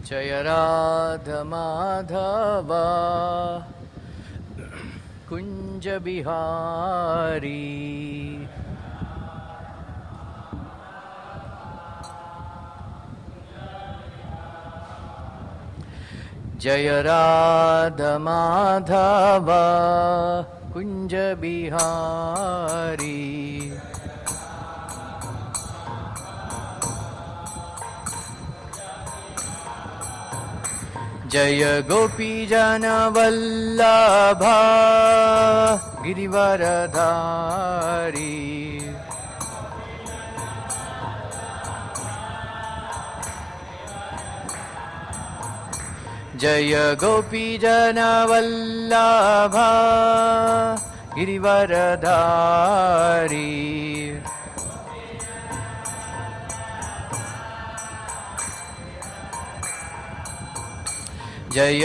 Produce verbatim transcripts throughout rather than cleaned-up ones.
जय राधा माधव कुंज बिहारी जय राधा माधव कुंज बिहारी जय गोपी जन वल्लभा गिरिवरधारी जय गोपी जन वल्लभा गिरिवरधारी जय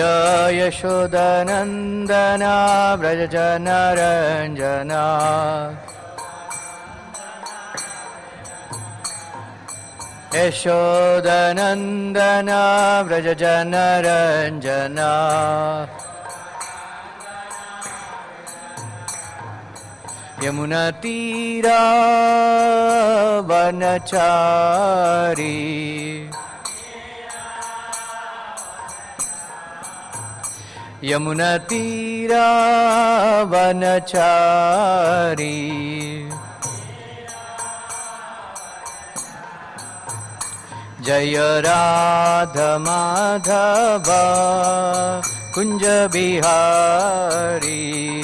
यशोदनंदना व्रजनरंजना यशोदनंदना व्रजनरंजना यमुना तीरा वनचारी यमुना तीरा वनचारी जय राधा माधव कुंज बिहारी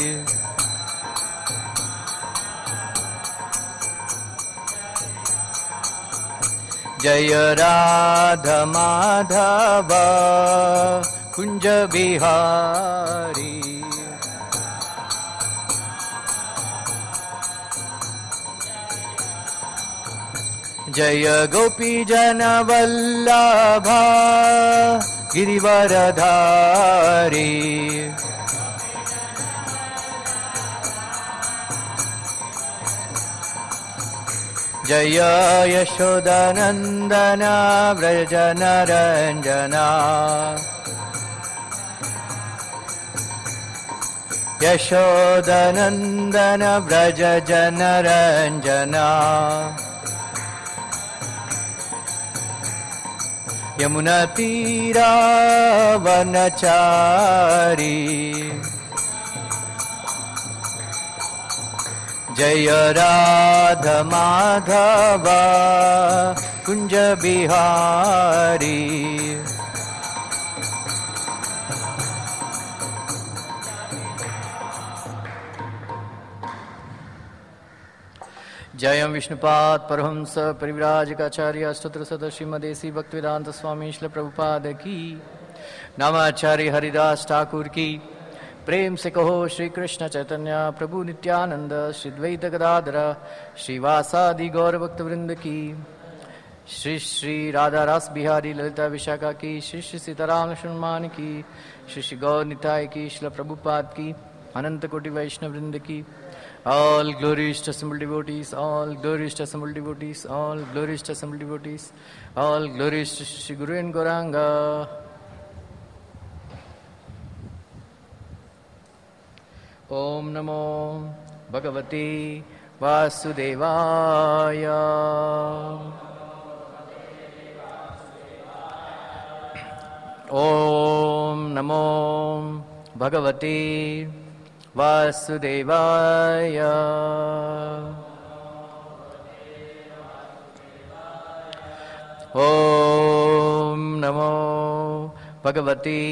जय राधा माधव कुंज बिहारी जय गोपी जन वल्लभा गिरिवरधारी जय यशोदनंदना व्रजनरंजना यशोदनंदन व्रज जनरंजना यमुना तीरा वनचारी जय राधा माधव कुंज बिहारी जयं विष्णुपाद परमहंस परिव्राजकाचार्य अष्टोत्तर सदस्य श्रीमदेसी भक्तिवेदांत स्वामी श्रील प्रभुपाद की नामाचार्य हरिदास ठाकुर की प्रेम से कहो श्री कृष्ण चैतन्य प्रभु नित्यानंद श्री द्वैत गदाधर श्रीवासादि गौर भक्त वृंद की श्री श्री राधा रास बिहारी ललिता विशाखा की श्री श्री सीताराम लक्ष्मण की श्री श्री गौर निताय की श्रील प्रभुपाद की अनंत कोटि वैष्णव वृंद की All glorious to assembled devotees, all glorious to assembled devotees, all glorious to assembled devotees, all glorious to Shri Guru and Gauranga. Om Namo Bhagavate Vasudevaya. Om Namo Bhagavate Vasudevaya. Om Namo Bhagavate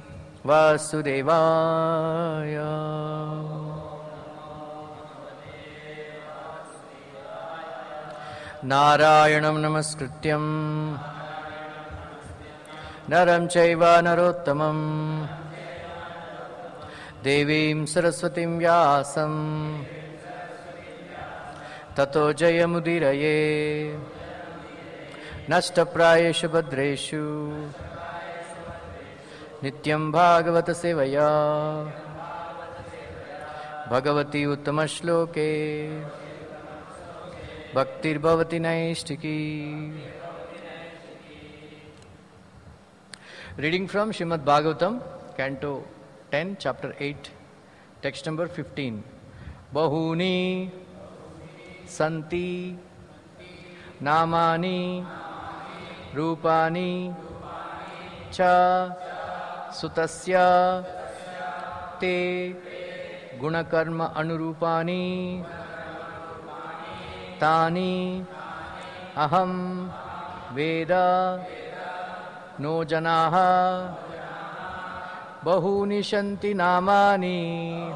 Vasudevaya. Narayanam namaskrityam Naram chaiva narottamam Devim Saraswatim Vyasam Tato Jayamudiraye Nashtaprayeshu Bhadreshu Nityam Bhagavata Sevaya Bhagavati Uttama Shloke Bhaktir Bhavati Naishtiki Reading from Srimad Bhagavatam, Canto ten, Chapter eight, text number fifteen. Bahuni santi namani rupani cha sutasya te gunakarma anurupani tani aham veda no janaha bahuni shanti namani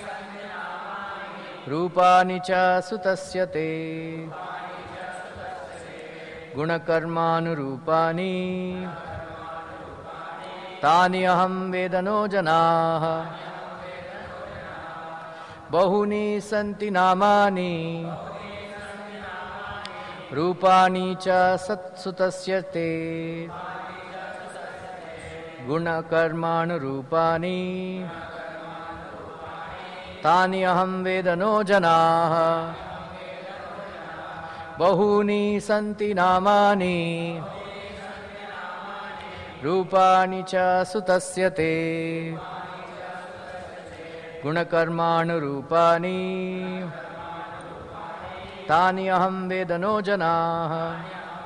rupani cha sutasyate gunakarmanurupani tani aham vedano janaha bahuni santi namani rupani cha sutasyate gunakarmanurupani tani aham vedano janaha bahuni santi namani rupani cha sutasyate gunakarmanurupani tani aham vedano janaha.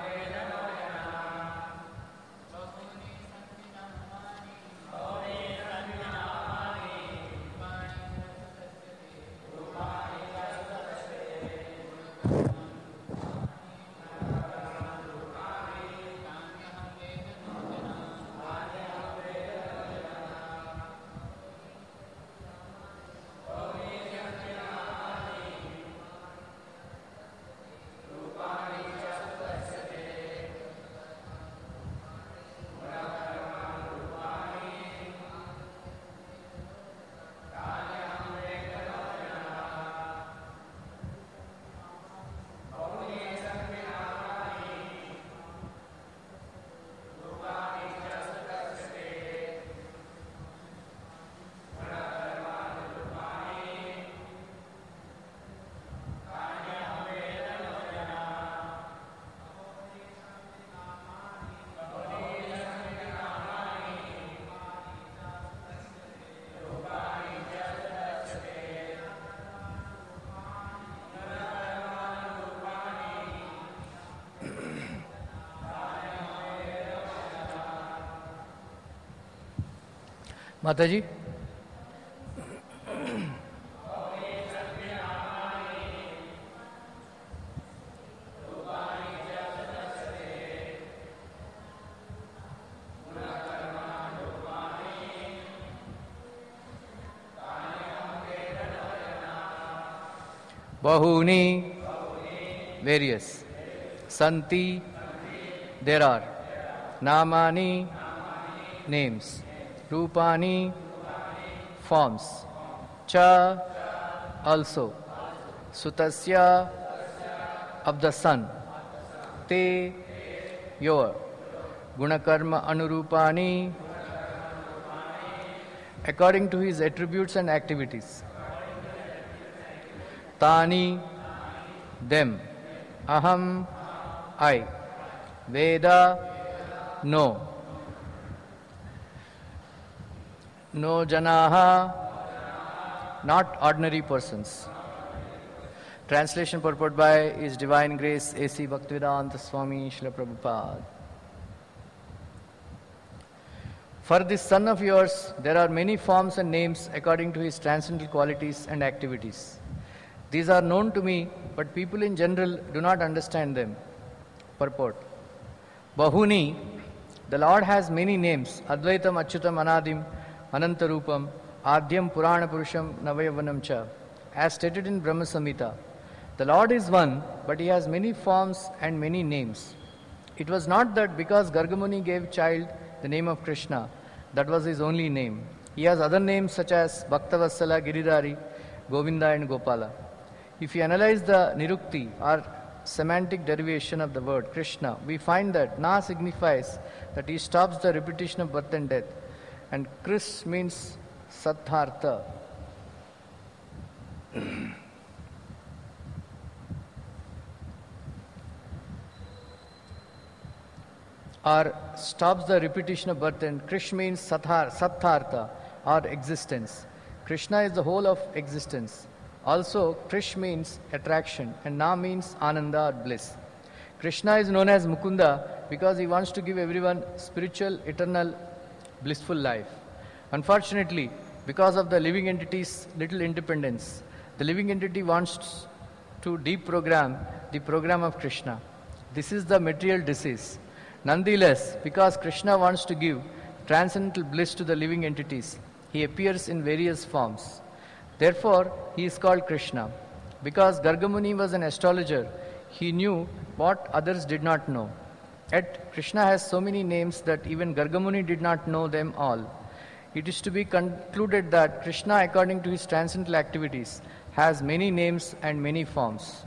Mataji. Bahuni, various. Santi, there are. Namani, names. Rupani, forms. Cha, also. Sutasya, of the sun. Te, your. Gunakarma anurupani, according to his attributes and activities. Tani, them. Aham, I. Veda, no. No janaha, not ordinary persons. Translation purport by His Divine Grace A C Bhaktivedanta Swami Srila Prabhupada. For this son of yours, there are many forms and names according to his transcendental qualities and activities. These are known to me, but people in general do not understand them. Purport. Bahuni, the Lord has many names. Advaitam, Achyutam, Anadim, Anantarupam, Adhyam, Purana Purusham, Navayavanam cha. As stated in Brahma Samhita, the Lord is one, but he has many forms and many names. It was not that because Gargamuni gave child the name of Krishna, that was his only name. He has other names such as Bhaktavatsala, Giridhari, Govinda and Gopala. If you analyze the Nirukti or semantic derivation of the word Krishna, we find that Na signifies that he stops the repetition of birth and death, and Kris means Satthartha. or stops the repetition of birth, and Krish means sathar, sathartha or existence. Krishna is the whole of existence. Also, Krish means attraction and Na means Ananda or bliss. Krishna is known as Mukunda because he wants to give everyone spiritual, eternal, blissful life. Unfortunately, because of the living entity's little independence, the living entity wants to deprogram the program of Krishna. This is the material disease. Nonetheless, because Krishna wants to give transcendental bliss to the living entities, he appears in various forms. Therefore, he is called Krishna. Because Gargamuni was an astrologer, he knew what others did not know. Yet, Krishna has so many names that even Gargamuni did not know them all. It is to be concluded that Krishna, according to his transcendental activities, has many names and many forms.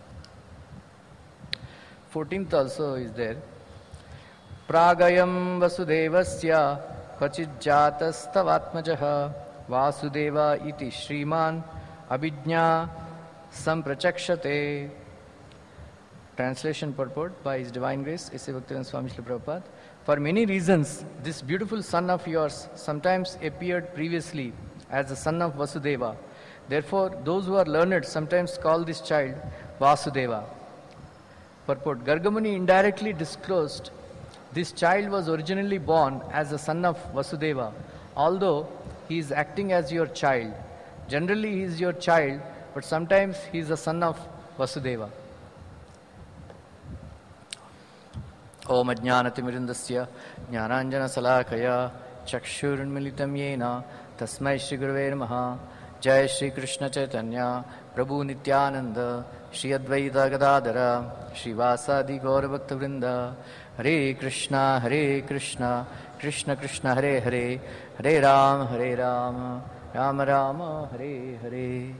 fourteenth also is there. Pragayam vasudevasya kvachijjatastavatmajaha vasudeva iti shriman abhijñā samprachakshate. Translation purport by His Divine Grace, A C Bhaktivedanta Swami Srila Prabhupada. For many reasons, this beautiful son of yours sometimes appeared previously as the son of Vasudeva. Therefore, those who are learned sometimes call this child Vasudeva. Purport. Gargamuni indirectly disclosed this child was originally born as the son of Vasudeva, although he is acting as your child. Generally, he is your child, but sometimes he is the son of Vasudeva. Om Ajnanatimirindasya Jnananjana Salakaya Chakshurunmilitam Yena Tasmai Shri Gurave Namaha. Jai Shri Krishna Chaitanya Prabhu Nityananda Shri Advaita Gadadara Shri Vasadi Gaura Bhakta Vrinda. Hare Krishna Hare Krishna Krishna Krishna Hare Hare Hare Ram Hare Ram Rama Rama Hare Hare.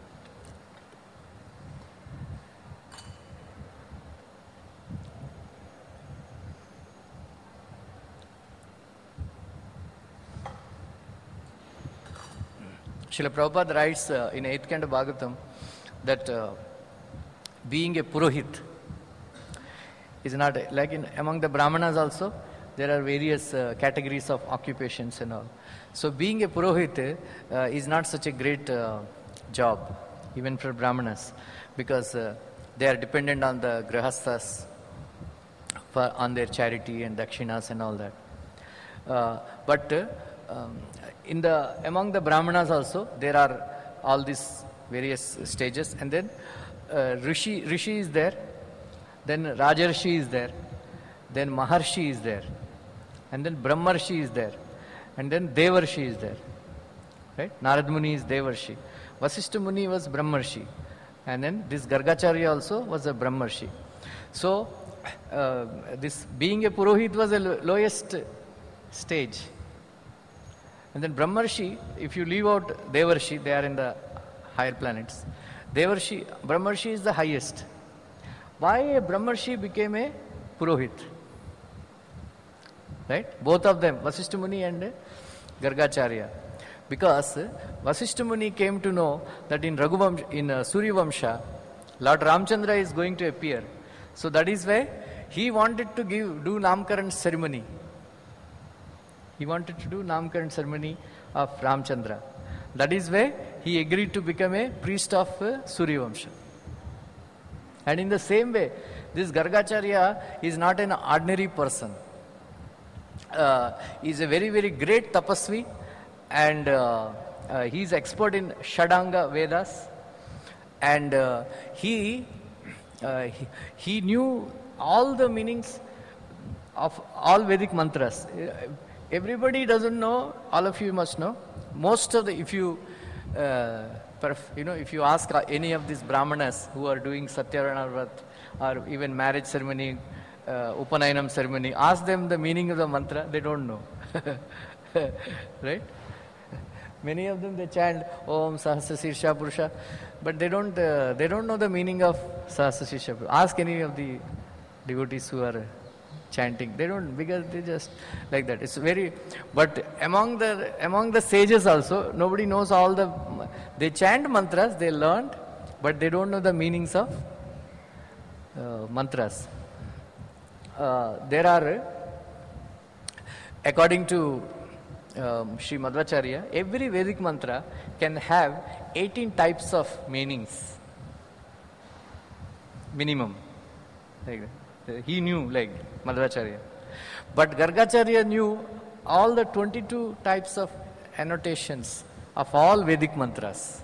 Srila Prabhupada writes uh, in eighth Canto Bhagavatam that uh, being a Purohit is not, a, like in among the Brahmanas also, there are various uh, categories of occupations and all. So being a Purohit uh, is not such a great uh, job, even for Brahmanas, because uh, they are dependent on the Grahasthas for, on their charity and dakshinas and all that. Uh, but uh, um, in the among the Brahmanas also, there are all these various stages, and then uh, Rishi, Rishi is there, then Rajarshi is there, then Maharshi is there, and then Brahmarshi is there, and then Devarshi is there. Right? Narad Muni is Devarshi. Vasishtha Muni was Brahmarshi, and then this Gargacharya also was a Brahmarshi. So, uh, this being a Purohit was the lowest stage. And then Brahmarshi, if you leave out Devarshi, they are in the higher planets. Devarshi, Brahmarshi is the highest. Why a Brahmarshi became a Purohit? Right? Both of them, Vasishtha Muni and Gargacharya. Because Vasishtha Muni came to know that in Raghuvamsha, in uh, Suryavamsha, Lord Ramchandra is going to appear. So that is why he wanted to give do Namkaran ceremony. He wanted to do Namkaran ceremony of Ramchandra. That is why he agreed to become a priest of uh, Suryavamsha. And in the same way, this Gargacharya is not an ordinary person. Uh, he is a very, very great tapasvi, and uh, uh, he is expert in Shadanga Vedas. And uh, he, uh, he he knew all the meanings of all Vedic mantras. Everybody doesn't know, all of you must know. Most of the, if you, uh, perf, you know, if you ask any of these Brahmanas who are doing Satyavarana Vrat or even marriage ceremony, uh, Upanayanam ceremony, ask them the meaning of the mantra, they don't know. Right? Many of them they chant Om Sahasra Sirsha Purusha, but they don't, uh, they don't know the meaning of Sahasra Sirsha Purusha. Ask any of the devotees who are chanting. They don't, because they just like that. It's very, but among the among the sages also, nobody knows all the, they chant mantras, they learned, but they don't know the meanings of uh, mantras. Uh, there are according to um, Sri Madhvacharya, every Vedic mantra can have eighteen types of meanings. Minimum. Like that. He knew, like Madhvacharya. But Gargacharya knew all the twenty-two types of annotations of all Vedic mantras.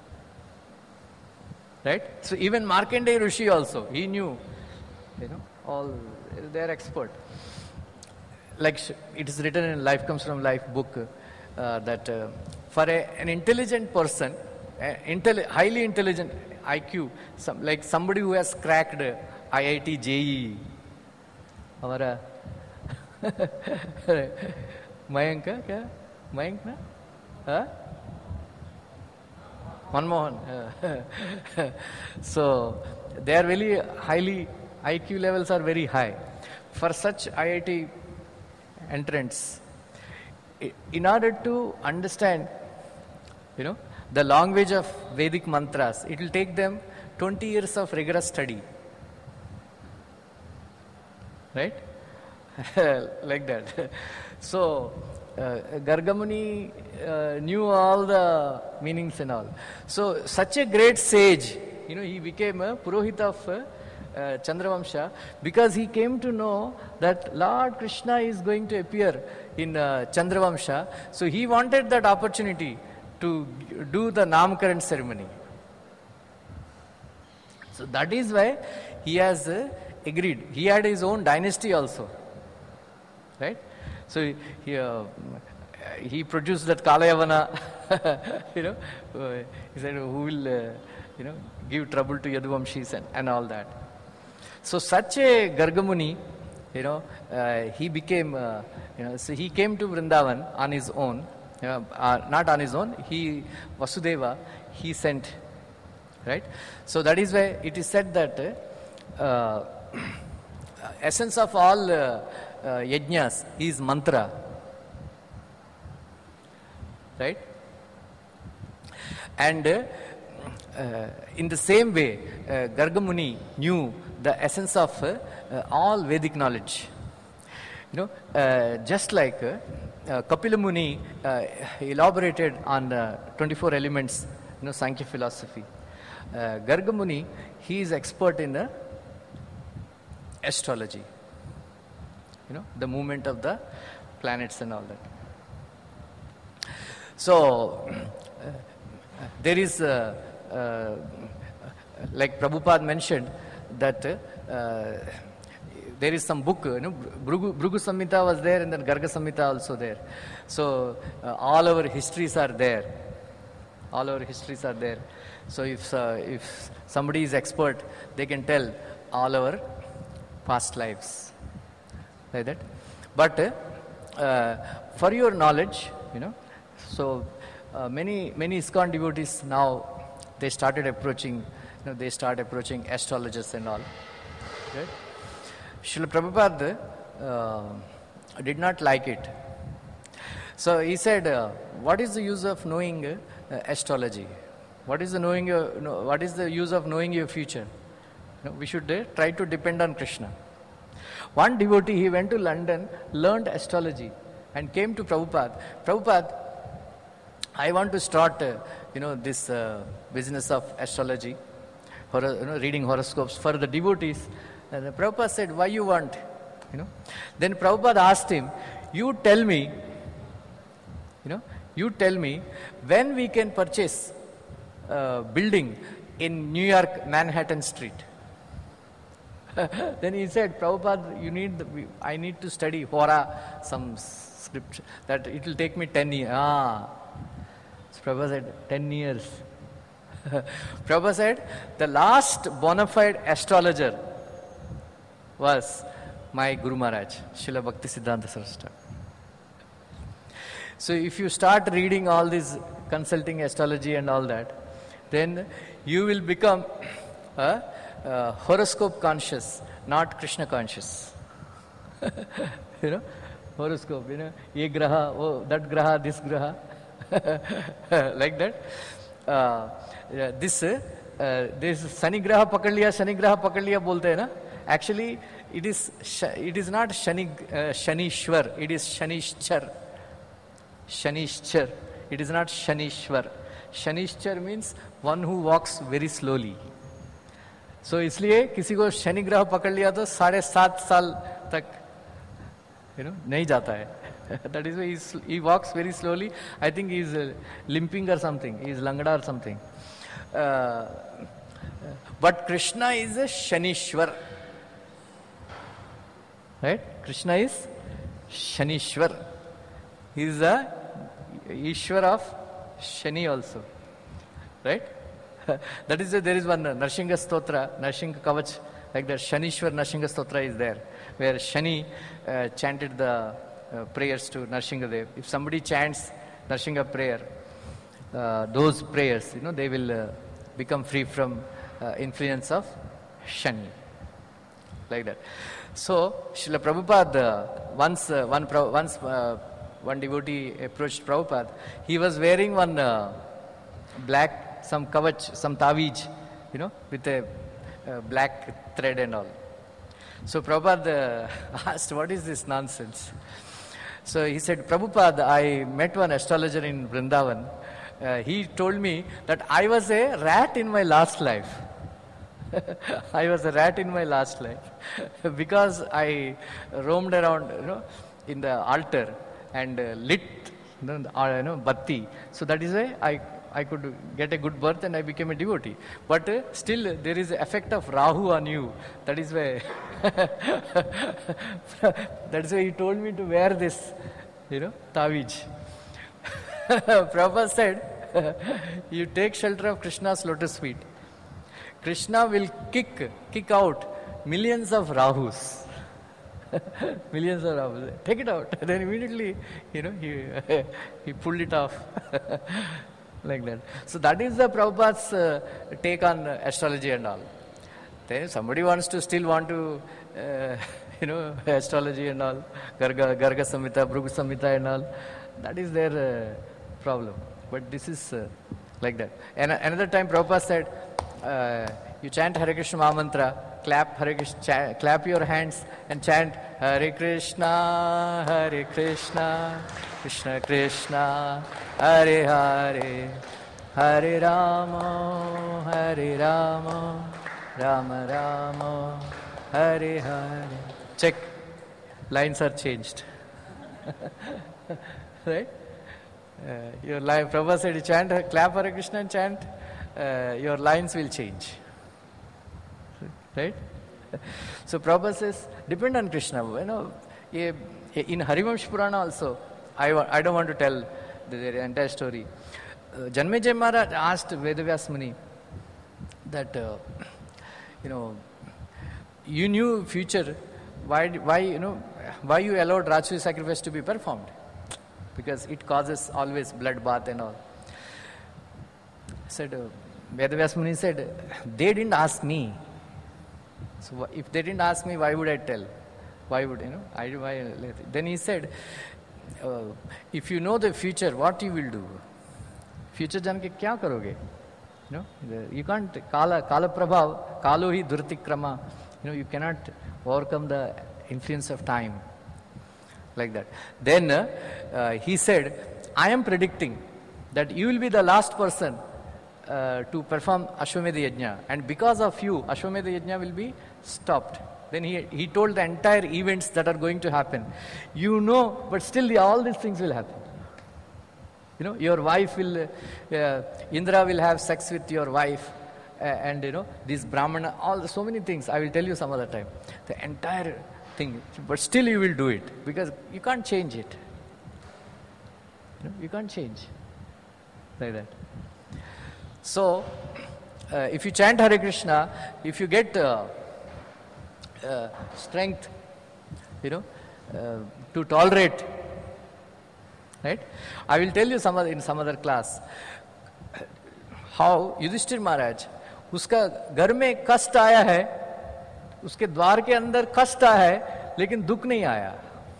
Right? So even Markandeya Rishi also, he knew, you know, all, they are expert. Like it is written in Life Comes From Life book uh, that uh, for a, an intelligent person, uh, intelli- highly intelligent I Q, some, like somebody who has cracked uh, I I T J E E, हमारा मयंक का क्या मयंक ना हाँ Manmohan. So they are very highly, I Q levels are very high. For such I I T entrants, in order to understand, you know, the language of Vedic mantras, it will take them twenty years of rigorous study. Right? Like that. So, uh, Gargamuni uh, knew all the meanings and all. So, such a great sage, you know, he became a Purohit of uh, uh, Chandravamsha because he came to know that Lord Krishna is going to appear in uh, Chandravamsha. So, he wanted that opportunity to do the Namkaran ceremony. So, that is why he has uh, agreed. He had his own dynasty also. Right? So he, uh, he produced that Kalayavana, you know, uh, he said, who will, uh, you know, give trouble to Yaduvamshis and, and all that. So such a Gargamuni, you know, uh, he became, uh, you know, so he came to Vrindavan on his own, uh, uh, not on his own, he, Vasudeva, he sent, right? So that is why it is said that uh, essence of all uh, Uh, yajnas is mantra, right? And uh, uh, in the same way, uh, Gargamuni knew the essence of uh, uh, all Vedic knowledge. You know, uh, just like uh, uh, Kapila Muni uh, elaborated on the twenty-four elements, you know, Sankhya philosophy. Uh, Gargamuni, he is expert in the astrology. You know, the movement of the planets and all that. So, uh, there is, uh, uh, like Prabhupada mentioned, that uh, there is some book, you know, Bhrugu, Bhrugu Samhita was there and then Garga Samhita also there. So, uh, all our histories are there. All our histories are there. So, if, uh, if somebody is expert, they can tell all our past lives. Like that. But uh, for your knowledge, you know, so uh, many many ISKCON devotees now, they started approaching, you know, they start approaching astrologers and all. Right? Srila Prabhupada uh, did not like it. So he said, uh, what is the use of knowing uh, astrology? What is the knowing your, no, what is the use of knowing your future? You know, we should uh, try to depend on Krishna. One devotee, he went to London, learned astrology and came to Prabhupada. Prabhupada, I want to start, uh, you know, this uh, business of astrology, or, you know, reading horoscopes for the devotees. And Prabhupada said, why you want? You know. Then Prabhupada asked him, you tell me, you know, you tell me when we can purchase a building in New York, Manhattan Street. Then he said, Prabhupada, you need, the, I need to study Hora, some scripture, that it will take me ten years. Ah. So Prabhupada said, ten years. Prabhupada said, the last bona fide astrologer was my Guru Maharaj, Srila Bhaktisiddhanta Saraswati. So if you start reading all this consulting astrology and all that, then you will become uh, uh, horoscope conscious, not Krishna conscious. You know, horoscope, you know, ye graha, oh, that graha, this graha, like that. Uh, yeah, this, uh, this Sani graha pakad liya, Shani graha pakad liya bolte hai na. Actually, it is it is not Shani uh, Shanishwar. It is Shanishchar. Shanishchar. It is not Shanishwar. Shanishchar means one who walks very slowly. So इसलिए किसी को शनि ग्रह पकड़ लिया तो साढ़े सात साल तक you know नहीं जाता है. That is why he's, he walks very slowly. I think he is uh, limping or something. He is langda or something. Uh, but Krishna is a Shanishwar. Right? Krishna is Shanishwar. He is a Ishwar of Shani also. Right? That is why there is one uh, Narsingha Stotra, Narsingha Kavach, like that Shanishwar Narsingha Stotra is there, where Shani uh, chanted the uh, prayers to Narsinghadev. If somebody chants Narsingha prayer, uh, those prayers, you know, they will uh, become free from uh, influence of Shani. Like that. So, Srila Prabhupada, uh, once, uh, one, once uh, one devotee approached Prabhupada, he was wearing one uh, black, some kavach, some tawij, you know, with a uh, black thread and all. So Prabhupada uh, asked, what is this nonsense? So he said, Prabhupada, I met one astrologer in Vrindavan. Uh, he told me that I was a rat in my last life. I was a rat in my last life because I roamed around, you know, in the altar and uh, lit, you know, the, uh, you know, batti. So that is why I I could get a good birth and I became a devotee. But uh, still uh, there is the effect of Rahu on you. That is why that is why he told me to wear this, you know, tawij. Prabhupada said, you take shelter of Krishna's lotus feet. Krishna will kick, kick out millions of Rahus. Millions of Rahus. Take it out. Then immediately, you know, he, he pulled it off. Like that. So that is the Prabhupada's uh, take on uh, astrology and all. Then somebody wants to still want to, uh, you know, astrology and all, Garga, Garga Samhita, Bhrugu Samhita and all. That is their uh, problem. But this is uh, like that. And another time Prabhupada said, uh, you chant Hare Krishna Mahamantra, clap Hare Krishna, cha- clap your hands and chant Hare Krishna, Hare Krishna, Krishna Krishna, Hare Hare, Hare Rama, Hare Rama, Rama Rama, Hare Hare. Check, lines are changed. Right? Uh, your line, Prabhupada said, you chant, clap Hare Krishna and chant, uh, your lines will change. Right? So Prabhupada says, depend on Krishna. You know, in Harivamsha Purana also, I, I don't want to tell the, the entire story. Uh, Janmejaya Maharaj asked Vedavyas Muni that, uh, you know, you knew future, why, why, you know, why you allowed Rajasuya sacrifice to be performed? Because it causes always blood bath and all. Said, uh, Vedavyas Muni said, they didn't ask me. So if they didn't ask me, why would I tell? Why would, you know, I, why, then he said, uh, if you know the future, what you will do? Future jan ke kya karoge? You know, you can't, kala, kala prabhav, kalo hi durtikrama. You know, you cannot overcome the influence of time. Like that. Then uh, uh, he said, I am predicting that you will be the last person uh, to perform Ashwamedha Yajna, and because of you, Ashwamedha Yajna will be stopped. Then he, he told the entire events that are going to happen. You know, but still the, all these things will happen. You know, your wife will, uh, Indra will have sex with your wife, uh, and you know, this Brahmana, all so many things. I will tell you some other time. The entire thing, but still you will do it because you can't change it. You know, you can't change like that. So, uh, if you chant Hare Krishna, if you get uh, uh, strength, you know, uh, to tolerate, right? I will tell you some other, in some other class how Yudhishthir Maharaj, उसका घर में कष्ट आया है, उसके द्वार के अंदर कष्ट आया है, लेकिन दुख नहीं आया.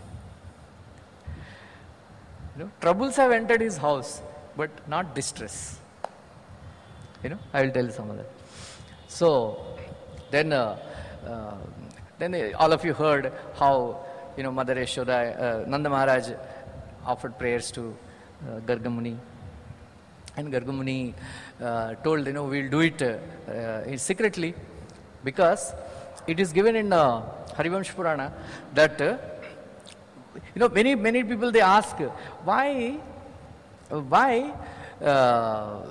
You know, troubles have entered his house, but not distress. You know, I will tell you some of that. So, then uh, uh, Then they, all of you heard how, you know, Mother Yashoda, uh, Nanda Maharaj offered prayers to uh, Garga Muni. And Garga Muni uh, told, you know, we'll do it uh, uh, secretly, because it is given in uh, Harivamsha Purana that, uh, you know, many, many people, they ask, why, why uh,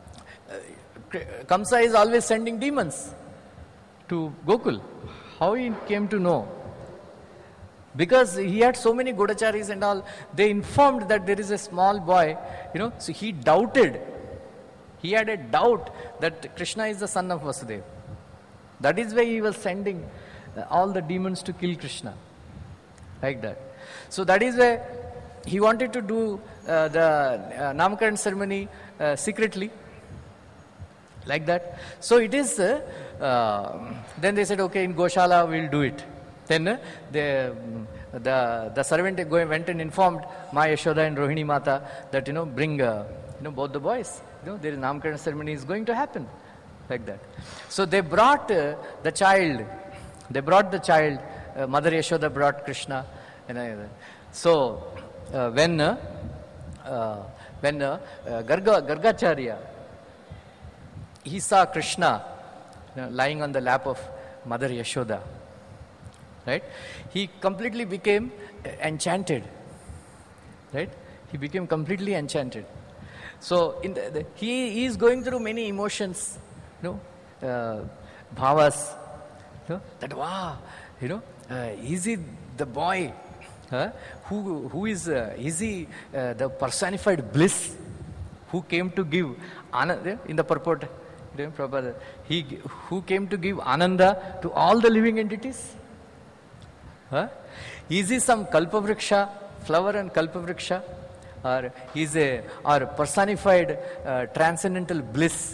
Kamsa is always sending demons to Gokul? How he came to know? Because he had so many Godacharis and all, they informed that there is a small boy, you know, so he doubted. He had a doubt that Krishna is the son of Vasudeva. That is why he was sending uh, all the demons to kill Krishna. Like that. So that is why he wanted to do uh, the uh, Namakaran ceremony uh, secretly. Like that. So it is, uh, uh, then they said, okay, in Goshala we'll do it. Then uh, the, the, the servant go, went and informed Ma Yashoda and Rohini Mata that, you know, bring, uh, you know, both the boys. You know, there is Namakaran ceremony is going to happen. Like that. So they brought uh, the child, they brought the child, uh, Mother Yashoda brought Krishna. And uh, so uh, when, uh, uh, when uh, uh, Garga, Gargacharya, he saw Krishna, you know, lying on the lap of Mother Yashoda. Right? He completely became enchanted. Right? He became completely enchanted. So in the, the, he, he is going through many emotions, you know, uh, bhavas, you know, that wow, you know, uh, is he the boy? Huh? Who, who is, uh, is he uh, the personified bliss who came to give Ananda, in the purport, you know, Prabhupada, he who came to give Ananda to all the living entities? Huh? Is he some Kalpavriksha, flower and Kalpavriksha? Or is a or personified uh, transcendental bliss?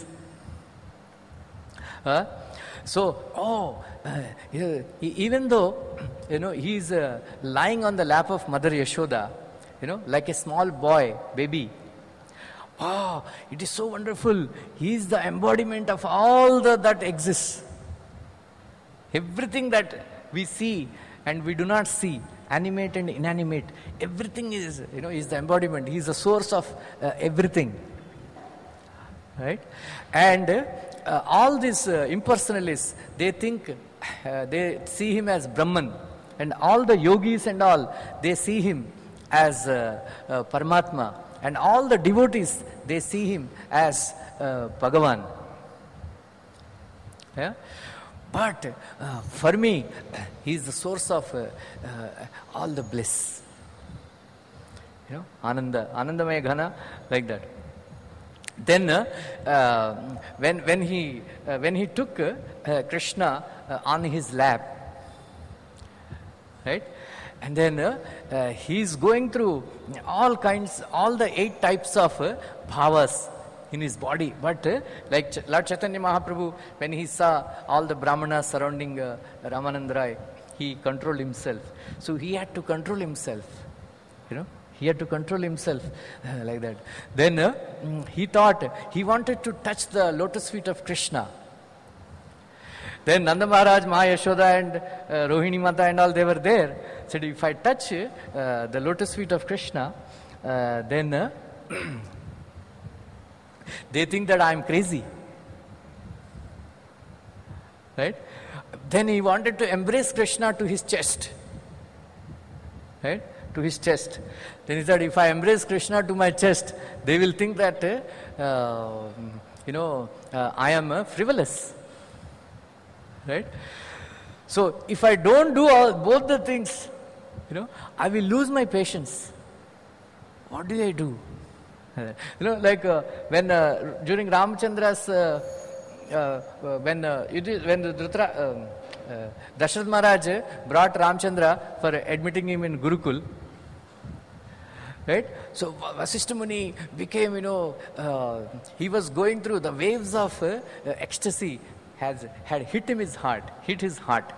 Huh? So, oh, uh, even though, you know, he is uh, lying on the lap of Mother Yashoda, you know, like a small boy, baby. Wow, it is so wonderful. He is the embodiment of all the, that exists. Everything that we see and we do not see, animate and inanimate, everything is, you know, is the embodiment. He is the source of uh, everything. Right? And uh, all these uh, impersonalists, they think, uh, they see him as Brahman. And all the yogis and all, they see him as uh, uh, Paramatma. And all the devotees, they see him as uh, Bhagavan. Yeah? But uh, for me, he is the source of uh, uh, all the bliss. You know, Ananda, Anandamaya Ghana, like that. Then, uh, uh, when when he uh, when he took uh, uh, Krishna uh, on his lap, right, and then uh, uh, he is going through all kinds, all the eight types of uh, bhavas in his body. But uh, like Ch- Lord Chaitanya Mahaprabhu, when he saw all the brahmanas surrounding uh, Ramananda Rai, he controlled himself. So he had to control himself, you know. He had to control himself uh, like that. Then uh, he thought, he wanted to touch the lotus feet of Krishna. Then Nanda Maharaj, Maha Yashoda and uh, Rohini Mata and all, they were there. Said, if I touch uh, the lotus feet of Krishna, uh, then uh, they think that I am crazy. Right? Then he wanted to embrace Krishna to his chest. Right? To his chest. Then he said, if I embrace Krishna to my chest, they will think that, uh, uh, you know, uh, I am uh, frivolous. Right? So, if I don't do all, both the things, you know, I will lose my patience. What do I do? You know, like uh, when uh, during Ramachandra's, uh, uh, when uh, it is, when the Dhrutra, um, uh, Dasharath Maharaj brought Ramchandra for admitting him in Gurukul. Right? So Vasishtha Muni became, you know, uh, he was going through the waves of uh, uh, ecstasy has had hit him his heart, hit his heart.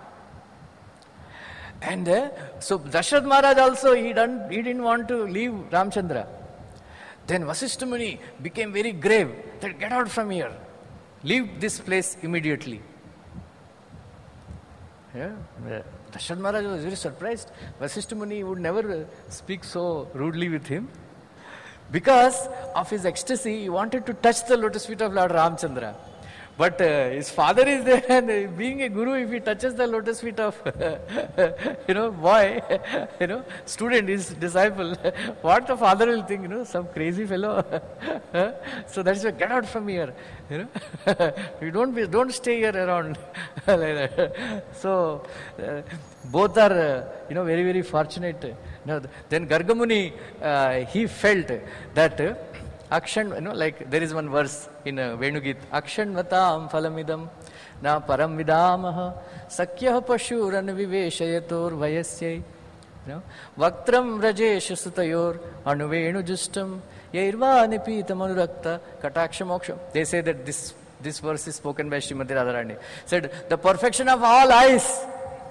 And uh, so Dasharath Maharaj also, he, done, he didn't want to leave Ramchandra. Then Vasishtha Muni became very grave, that get out from here, leave this place immediately. Yeah, Dasharatha Maharaj was very surprised. Vasishtha Muni would never speak so rudely with him. Because of his ecstasy, he wanted to touch the lotus feet of Lord Ramchandra. But uh, his father is there, and uh, being a guru, if he touches the lotus feet of, you know, boy, you know, student, his disciple, what the father will think, you know, some crazy fellow. So that's why, get out from here, you know. You don't be, don't stay here around. Like that. So uh, both are, uh, you know, very, very fortunate. You know, then Gargamuni, uh, he felt that uh, Akshan, you know, like there is one verse in uh, Venugit, Akshanvatam phalamidam na param vidamaha sakyah pashuran viveshayator vayasyai, you know, Vaktram rajesh sutayor anuvenu justam yairva nipitam anurakta kataksha moksham. They say that this, this verse is spoken by Srimati Radharani. Said, the perfection of all eyes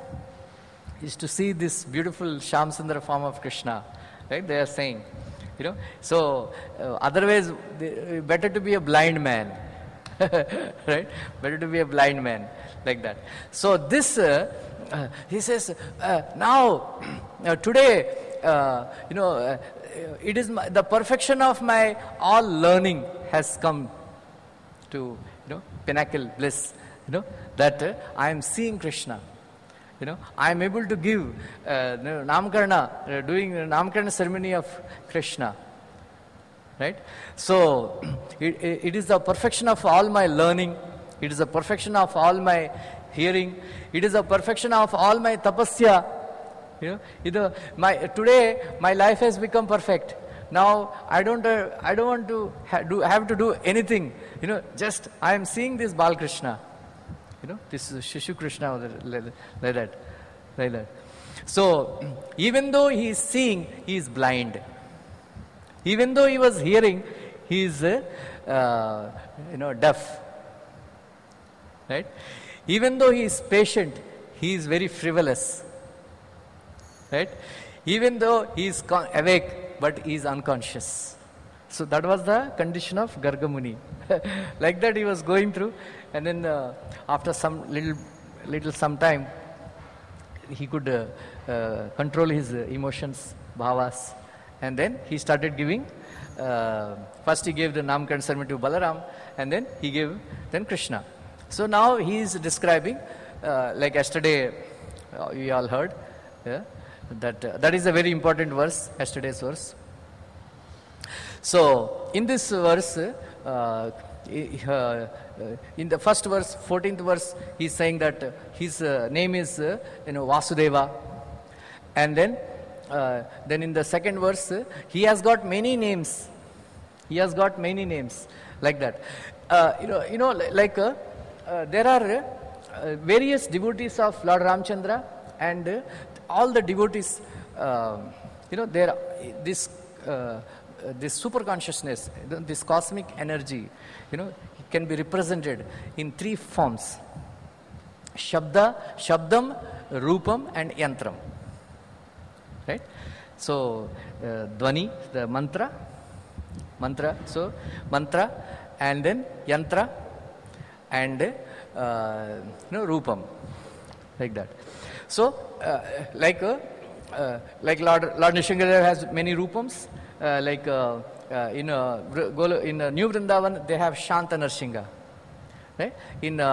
is to see this beautiful Shyamsundara form of Krishna. Right? They are saying. You know, so uh, otherwise, the, better to be a blind man, right? Better to be a blind man, like that. So this, uh, uh, he says, uh, now, uh, today, uh, you know, uh, it is my, the perfection of my all learning has come to, you know, pinnacle bliss. You know, that uh, I am seeing Krishna. You know, I am able to give uh, Namkarna, uh, doing the Namkarna ceremony of Krishna. Right? So, it, it is the perfection of all my learning. It is the perfection of all my hearing. It is the perfection of all my tapasya. You know, either my, today my life has become perfect. Now I don't, uh, I don't want to ha- do, have to do anything. You know, just I am seeing this Balkrishna. You know, this is Shishu Krishna, like that, like that. So, even though he is seeing, he is blind. Even though he was hearing, he is, uh, uh, you know, deaf. Right? Even though he is patient, he is very frivolous. Right? Even though he is con- awake, but he is unconscious. So that was the condition of Gargamuni. Like that he was going through, and then uh, after some little, little some time, he could uh, uh, control his uh, emotions, bhavas, and then he started giving. Uh, first he gave the Namkarna ceremony to Balaram, and then he gave then Krishna. So now he is describing, uh, like yesterday uh, you all heard, yeah, that uh, that is a very important verse, yesterday's verse. So in this verse, uh, uh, in the first verse, fourteenth verse, he is saying that uh, his uh, name is uh, you know Vasudeva, and then uh, then in the second verse, uh, he has got many names. He has got many names like that. Uh, you know, you know, like uh, uh, there are uh, various devotees of Lord Ramchandra, and uh, all the devotees, uh, you know, there this. Uh, Uh, this super consciousness, this cosmic energy, you know, can be represented in three forms: Shabda, Shabdam, Rupam, and Yantram. Right? So, uh, Dvani, the mantra, mantra. So, mantra, and then Yantra, and uh, you know, Rupam, like that. So, uh, like uh, uh, like Lord Lord Nrsimhadev has many Rupams. Uh, like uh, uh, in uh, in uh, New Vrindavan, they have Shanta Narsingha. Right? In uh,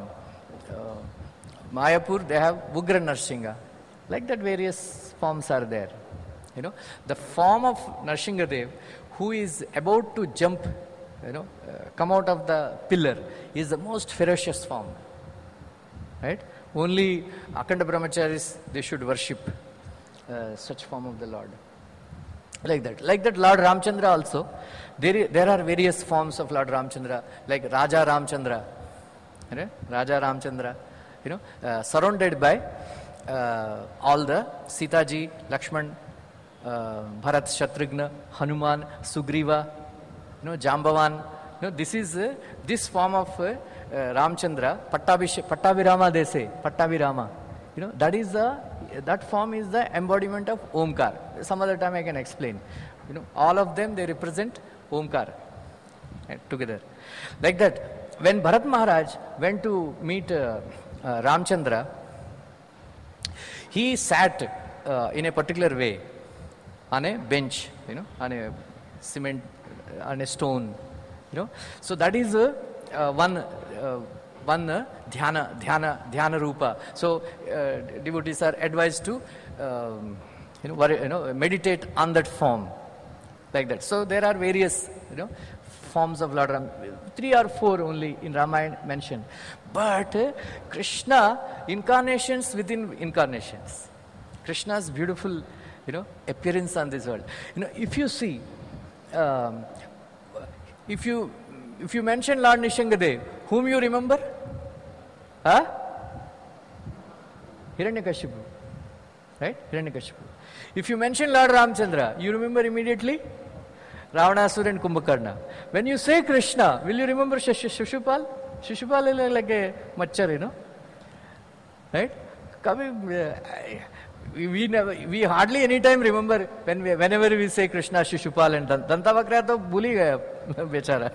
uh, Mayapur, they have Ugra Narsingha. Like that, various forms are there. You know, the form of Nrsimhadev, who is about to jump, you know, uh, come out of the pillar, is the most ferocious form. Right? Only Akhanda Brahmacharis, they should worship uh, such form of the Lord. Like that. Like that, Lord Ramchandra also. There, there are various forms of Lord Ramchandra, like Raja Ramchandra. Right? Raja Ramchandra, you know, uh, surrounded by uh, all the Sita ji, Lakshman, uh, Bharat, Shatrugna, Hanuman, Sugriva, you know, Jambavan. You know, this is uh, this form of uh, uh, Ramchandra, Pattabish, Pattabhirama they say, Pattabhirama. You know, that is the that form is the embodiment of Omkar. Some other time I can explain. You know, all of them, they represent Omkar, right, together. Like that, when Bharat Maharaj went to meet uh, uh, Ramchandra, he sat uh, in a particular way on a bench, you know, on a cement, on a stone, you know. So that is uh, uh, one uh, one uh, dhyana, dhyana, dhyana rupa. So uh, devotees are advised to um, you know, worry, you know, meditate on that form, like that. So there are various, you know, forms of Lord Ram, three or four only in Ramayana mentioned. But uh, Krishna, incarnations within incarnations. Krishna's beautiful, you know, appearance on this world. You know, if you see, um, if you if you mention Lord Nishangadev, whom you remember? Huh? Hiranyakashipu, right? Hiranyakashipu. If you mention Lord Ramchandra, you remember immediately Ravanasura and Kumbhakarna. When you say Krishna, will you remember Shishupal? Shishupal is like a machar, you know, right? We, we never, we hardly any time remember when we, whenever we say Krishna, Shishupal and Dantavakrya, to bhul hi gaya bechara.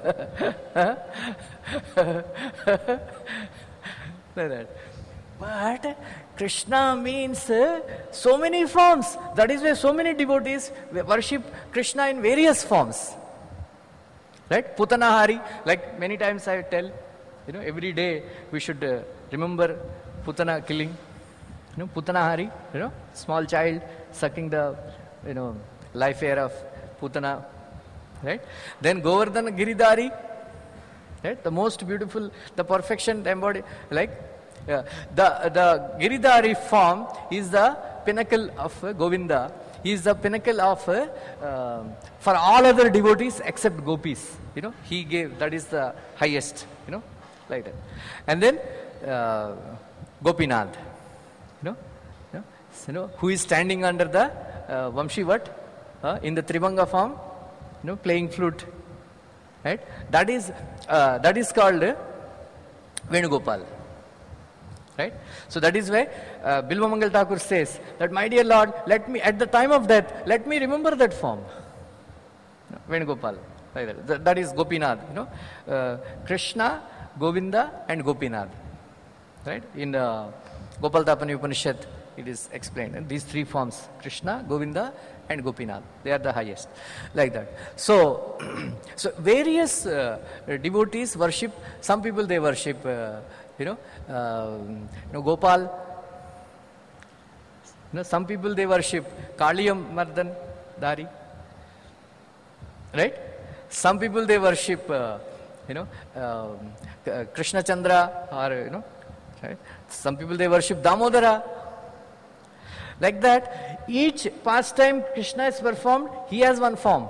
Like that. But Krishna means uh, so many forms. That is why so many devotees worship Krishna in various forms. Right? Putanahari, like many times I tell, you know, every day we should uh, remember Putana killing. You know, Putanahari, you know, small child sucking the, you know, life air of Putana. Right? Then Govardhana Giridhari, right? The most beautiful, the perfection embodied, like uh, the the Giridhari form is the pinnacle of uh, Govinda. He is the pinnacle of uh, uh, for all other devotees except gopis. You know, he gave, that is the highest. You know, like that. And then uh, Gopinath. You know, you know, you know, who is standing under the uh, Vamshivat uh, in the Tribhanga form, you know, playing flute, right? That is uh, that is called uh, Venugopal, right? So that is why uh, Bilva Mangal Thakur says that, my dear Lord, let me at the time of death, let me remember that form, you know, Venugopal, like that. That, that is Gopinath, you know, uh, Krishna, Govinda, and Gopinath, right? In uh, Gopal Tapani Upanishad, it is explained. And these three forms, Krishna, Govinda, and Gopinath, they are the highest. Like that. So, so various uh, devotees worship, some people they worship, uh, you know, uh, you know, Gopal. You know, some people they worship Kaliyam Mardan Dari. Right? Some people they worship, uh, you know, uh, Krishna Chandra, or, you know, right? Some people they worship Damodara. Like that, each pastime Krishna is performed, he has one form.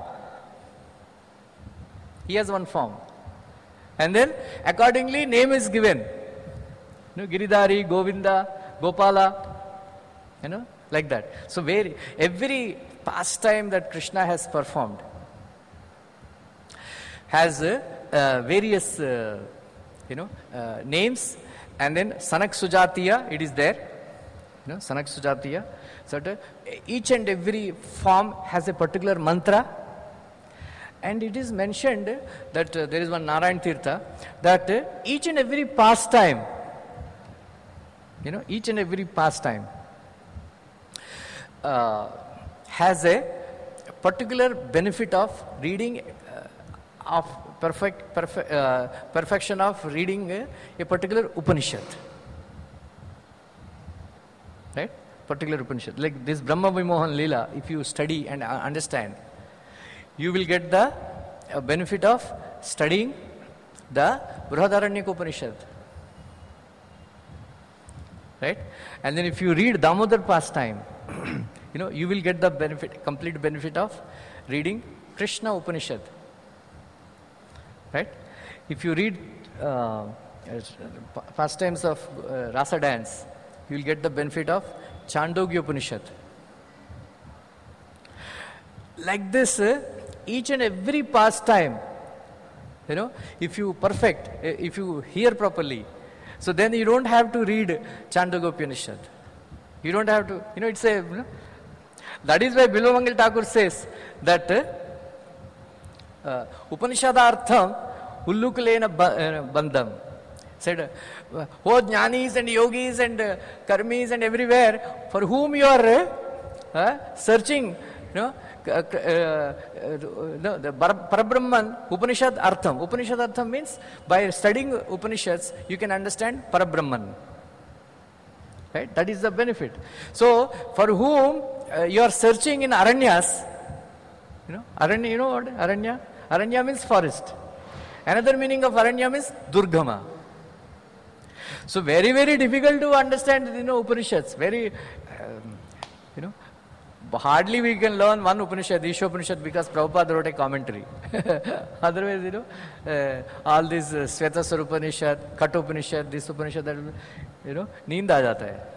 He has one form. And then accordingly name is given. You know, Giridhari, Govinda, Gopala, you know, like that. So very, every pastime that Krishna has performed has uh, uh, various, uh, you know, uh, names. And then Sanak Sujatiya, it is there. You know, Sanak Sujatiya. So to, each and every form has a particular mantra. And it is mentioned that uh, there is one Narayan Tirtha, that uh, each and every pastime, you know, each and every pastime uh, has a particular benefit of reading, uh, of perfect, perfect uh, perfection of reading uh, a particular Upanishad. Right? Particular Upanishad. Like this Brahma Vimohan Leela, if you study and uh, understand, you will get the uh, benefit of studying the Brihadaranyaka Upanishad. Right? And then if you read Damodar pastime, you know, you will get the benefit, complete benefit of reading Krishna Upanishad. Right? If you read uh, pastimes of uh, Rasa dance, you will get the benefit of Chandogya Upanishad. Like this, uh, each and every pastime, you know, if you perfect, if you hear properly, so then you don't have to read Chandogya Upanishad. You don't have to, you know, it's a, you know, that is why Bilva Mangal Thakur says that uh, Upanishadartham ullukulena bandham. Said, uh, oh jnanis and yogis and uh, karmis and everywhere, for whom you are uh, uh, searching, you know, uh, uh, uh, no, the Parabrahman, Upanishad Artham. Upanishad Artham means by studying Upanishads, you can understand Parabrahman. Right? That is the benefit. So, for whom uh, you are searching in Aranyas, you know, Aranya, you know what? Aranya? Aranya means forest. Another meaning of Aranya means Durgama. So, very, very difficult to understand, you know, Upanishads. Very, um, you know, hardly we can learn one Upanishad, Isha Upanishad, because Prabhupada wrote a commentary. Otherwise, you know, uh, all these uh, Svetaswar Upanishad, Kata Upanishad, this Upanishad, that, you know, neend aa jata hai.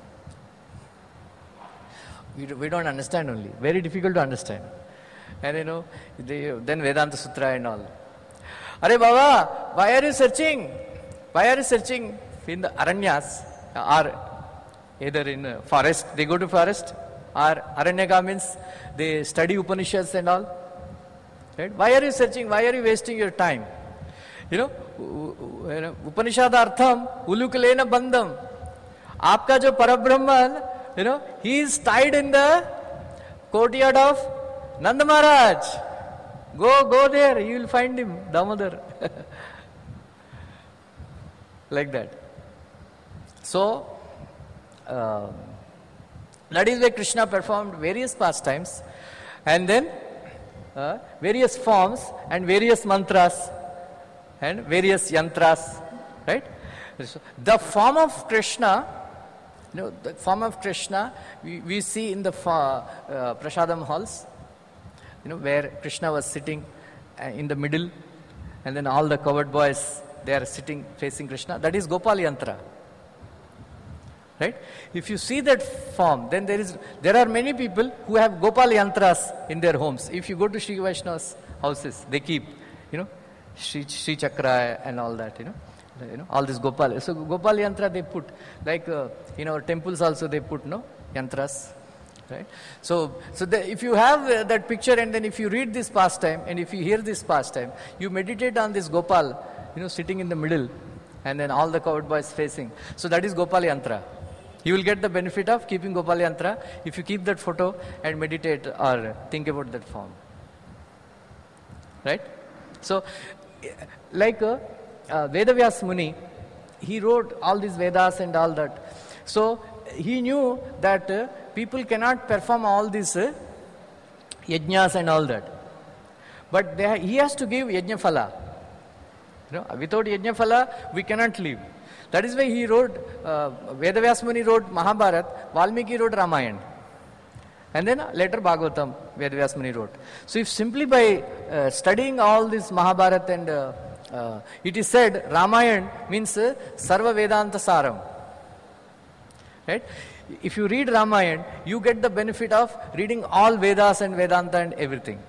We, we don't understand only. Very difficult to understand. And you know, they, then Vedanta Sutra and all. Are Baba, why are you searching? Why are you searching in the Aranyas? Or either in uh, forest, they go to forest. Or Aranyaka means they study Upanishads and all. Right? Why are you searching? Why are you wasting your time? You know, Upanishad Artham, Ulukulena Bandham. Aapka jo Parabrahman, you know, he is tied in the courtyard of Nanda Maharaj. Go, go there, you will find him, Damodar. Like that. So, uh, that is why Krishna performed various pastimes and then uh, various forms and various mantras and various yantras, right? So the form of Krishna, you know, the form of Krishna we, we see in the uh, Prasadam halls, you know, where Krishna was sitting uh, in the middle and then all the covered boys, they are sitting facing Krishna. That is Gopal Yantra. Right? If you see that form, then there is there are many people who have Gopal Yantras in their homes. If you go to Sri Vaishnava's houses, they keep, you know, Sri, Sri Chakra and all that, you know, you know, all this Gopal. So Gopal Yantra they put, like uh, in our temples also they put, no, Yantras. Right? So, so the, if you have uh, that picture and then if you read this pastime and if you hear this pastime, you meditate on this Gopal, you know, sitting in the middle and then all the covered boys facing. So that is Gopal Yantra. You will get the benefit of keeping Gopal Yantra if you keep that photo and meditate or think about that form. Right? So, like uh, uh, Vedavyas Muni, he wrote all these Vedas and all that. So, he knew that uh, people cannot perform all these uh, yajnas and all that. But they ha- he has to give yajna phala. You know, without yajna phala, we cannot live. That is why he wrote, uh, Vedavyas Muni wrote Mahabharat, Valmiki wrote Ramayana. And then later Bhagavatam, Vedavyas Muni wrote. So if simply by uh, studying all this Mahabharat and uh, uh, it is said Ramayana means uh, Sarva Vedanta Saram. Right? If you read Ramayana, you get the benefit of reading all Vedas and Vedanta and everything.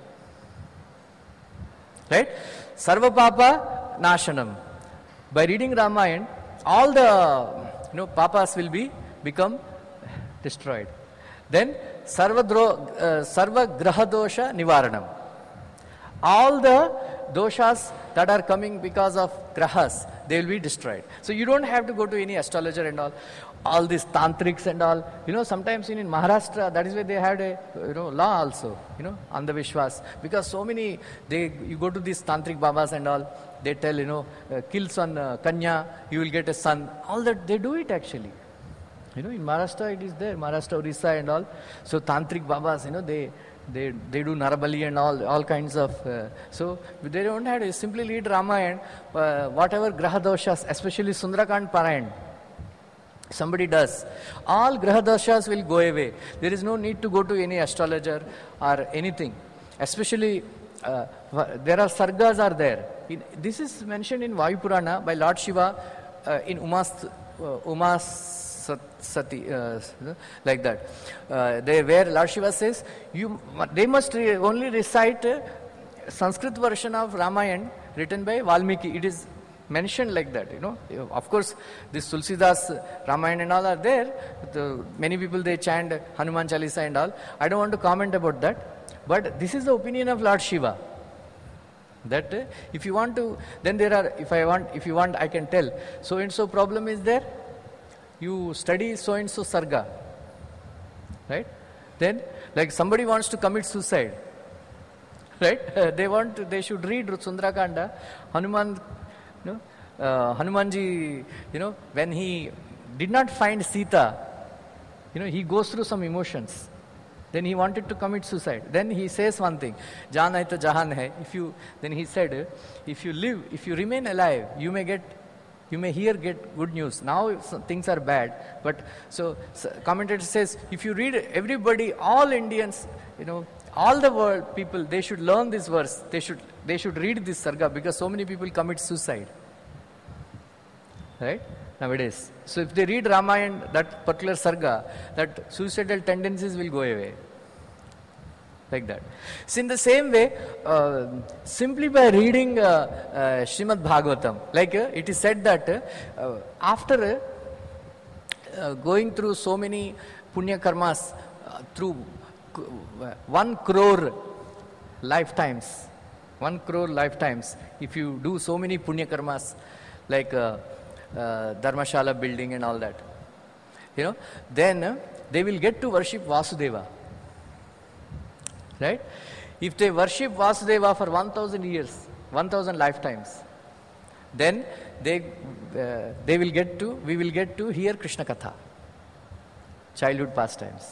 Right? Sarva Papa Nashanam. By reading Ramayana, all the, you know, papas will be become destroyed. Then sarva dro, uh, sarva graha dosha nivaranam. All the doshas that are coming because of grahas, they will be destroyed. So you don't have to go to any astrologer and all. All these tantrics and all. You know, sometimes in, in Maharashtra, that is why they had a, you know, law also, you know, Andhavishwas. Because so many, they you go to these tantric babas and all, they tell, you know, uh, kill son uh, Kanya, you will get a son. All that, they do it actually. You know, in Maharashtra it is there, Maharashtra, Orissa and all. So tantric babas, you know, they they they do Narabali and all all kinds of. Uh, so they don't have to simply read Ramayana, uh, whatever graha doshas, especially Sundarakand Parayan. Somebody does. All graha doshas will go away. There is no need to go to any astrologer or anything. Especially, uh, there are sargas are there. In, this is mentioned in Vayu Purana by Lord Shiva uh, in Umas, uh, Umas Sati, uh, like that. Uh, they, where Lord Shiva says, you, they must re- only recite uh, Sanskrit version of Ramayana written by Valmiki. It is mentioned like that, you know. Of course, this Tulsidas, Ramayana and all are there. The, many people, they chant Hanuman Chalisa and all. I don't want to comment about that. But this is the opinion of Lord Shiva. That uh, if you want to, then there are, if I want, if you want, I can tell, so and so problem is there, you study so and so sarga, right? Then, like somebody wants to commit suicide, right? Uh, they want, to, they should read Sundarakanda, Hanuman, you know, uh, Hanumanji, you know, when he did not find Sita, you know, he goes through some emotions. Then he wanted to commit suicide. Then he says one thing, Jaan hai to jahan hai. If you, then he said, if you live, if you remain alive, you may get, you may here get good news. Now things are bad, but so, so commentator says, if you read everybody, all Indians, you know, all the world people, they should learn this verse. They should, they should read this sarga because so many people commit suicide, right? Nowadays. So if they read Ramayana, that particular sarga, that suicidal tendencies will go away. Like that. So in the same way, uh, simply by reading uh, uh, Srimad Bhagavatam, like uh, it is said that uh, after uh, going through so many punya karmas, uh, through one crore lifetimes, one crore lifetimes, if you do so many punya karmas, like uh, Uh, Dharmashala building and all that, you know, then uh, they will get to worship Vasudeva, right? If they worship Vasudeva for one thousand years, one thousand lifetimes, then they uh, they will get to, we will get to hear Krishna Katha, childhood pastimes,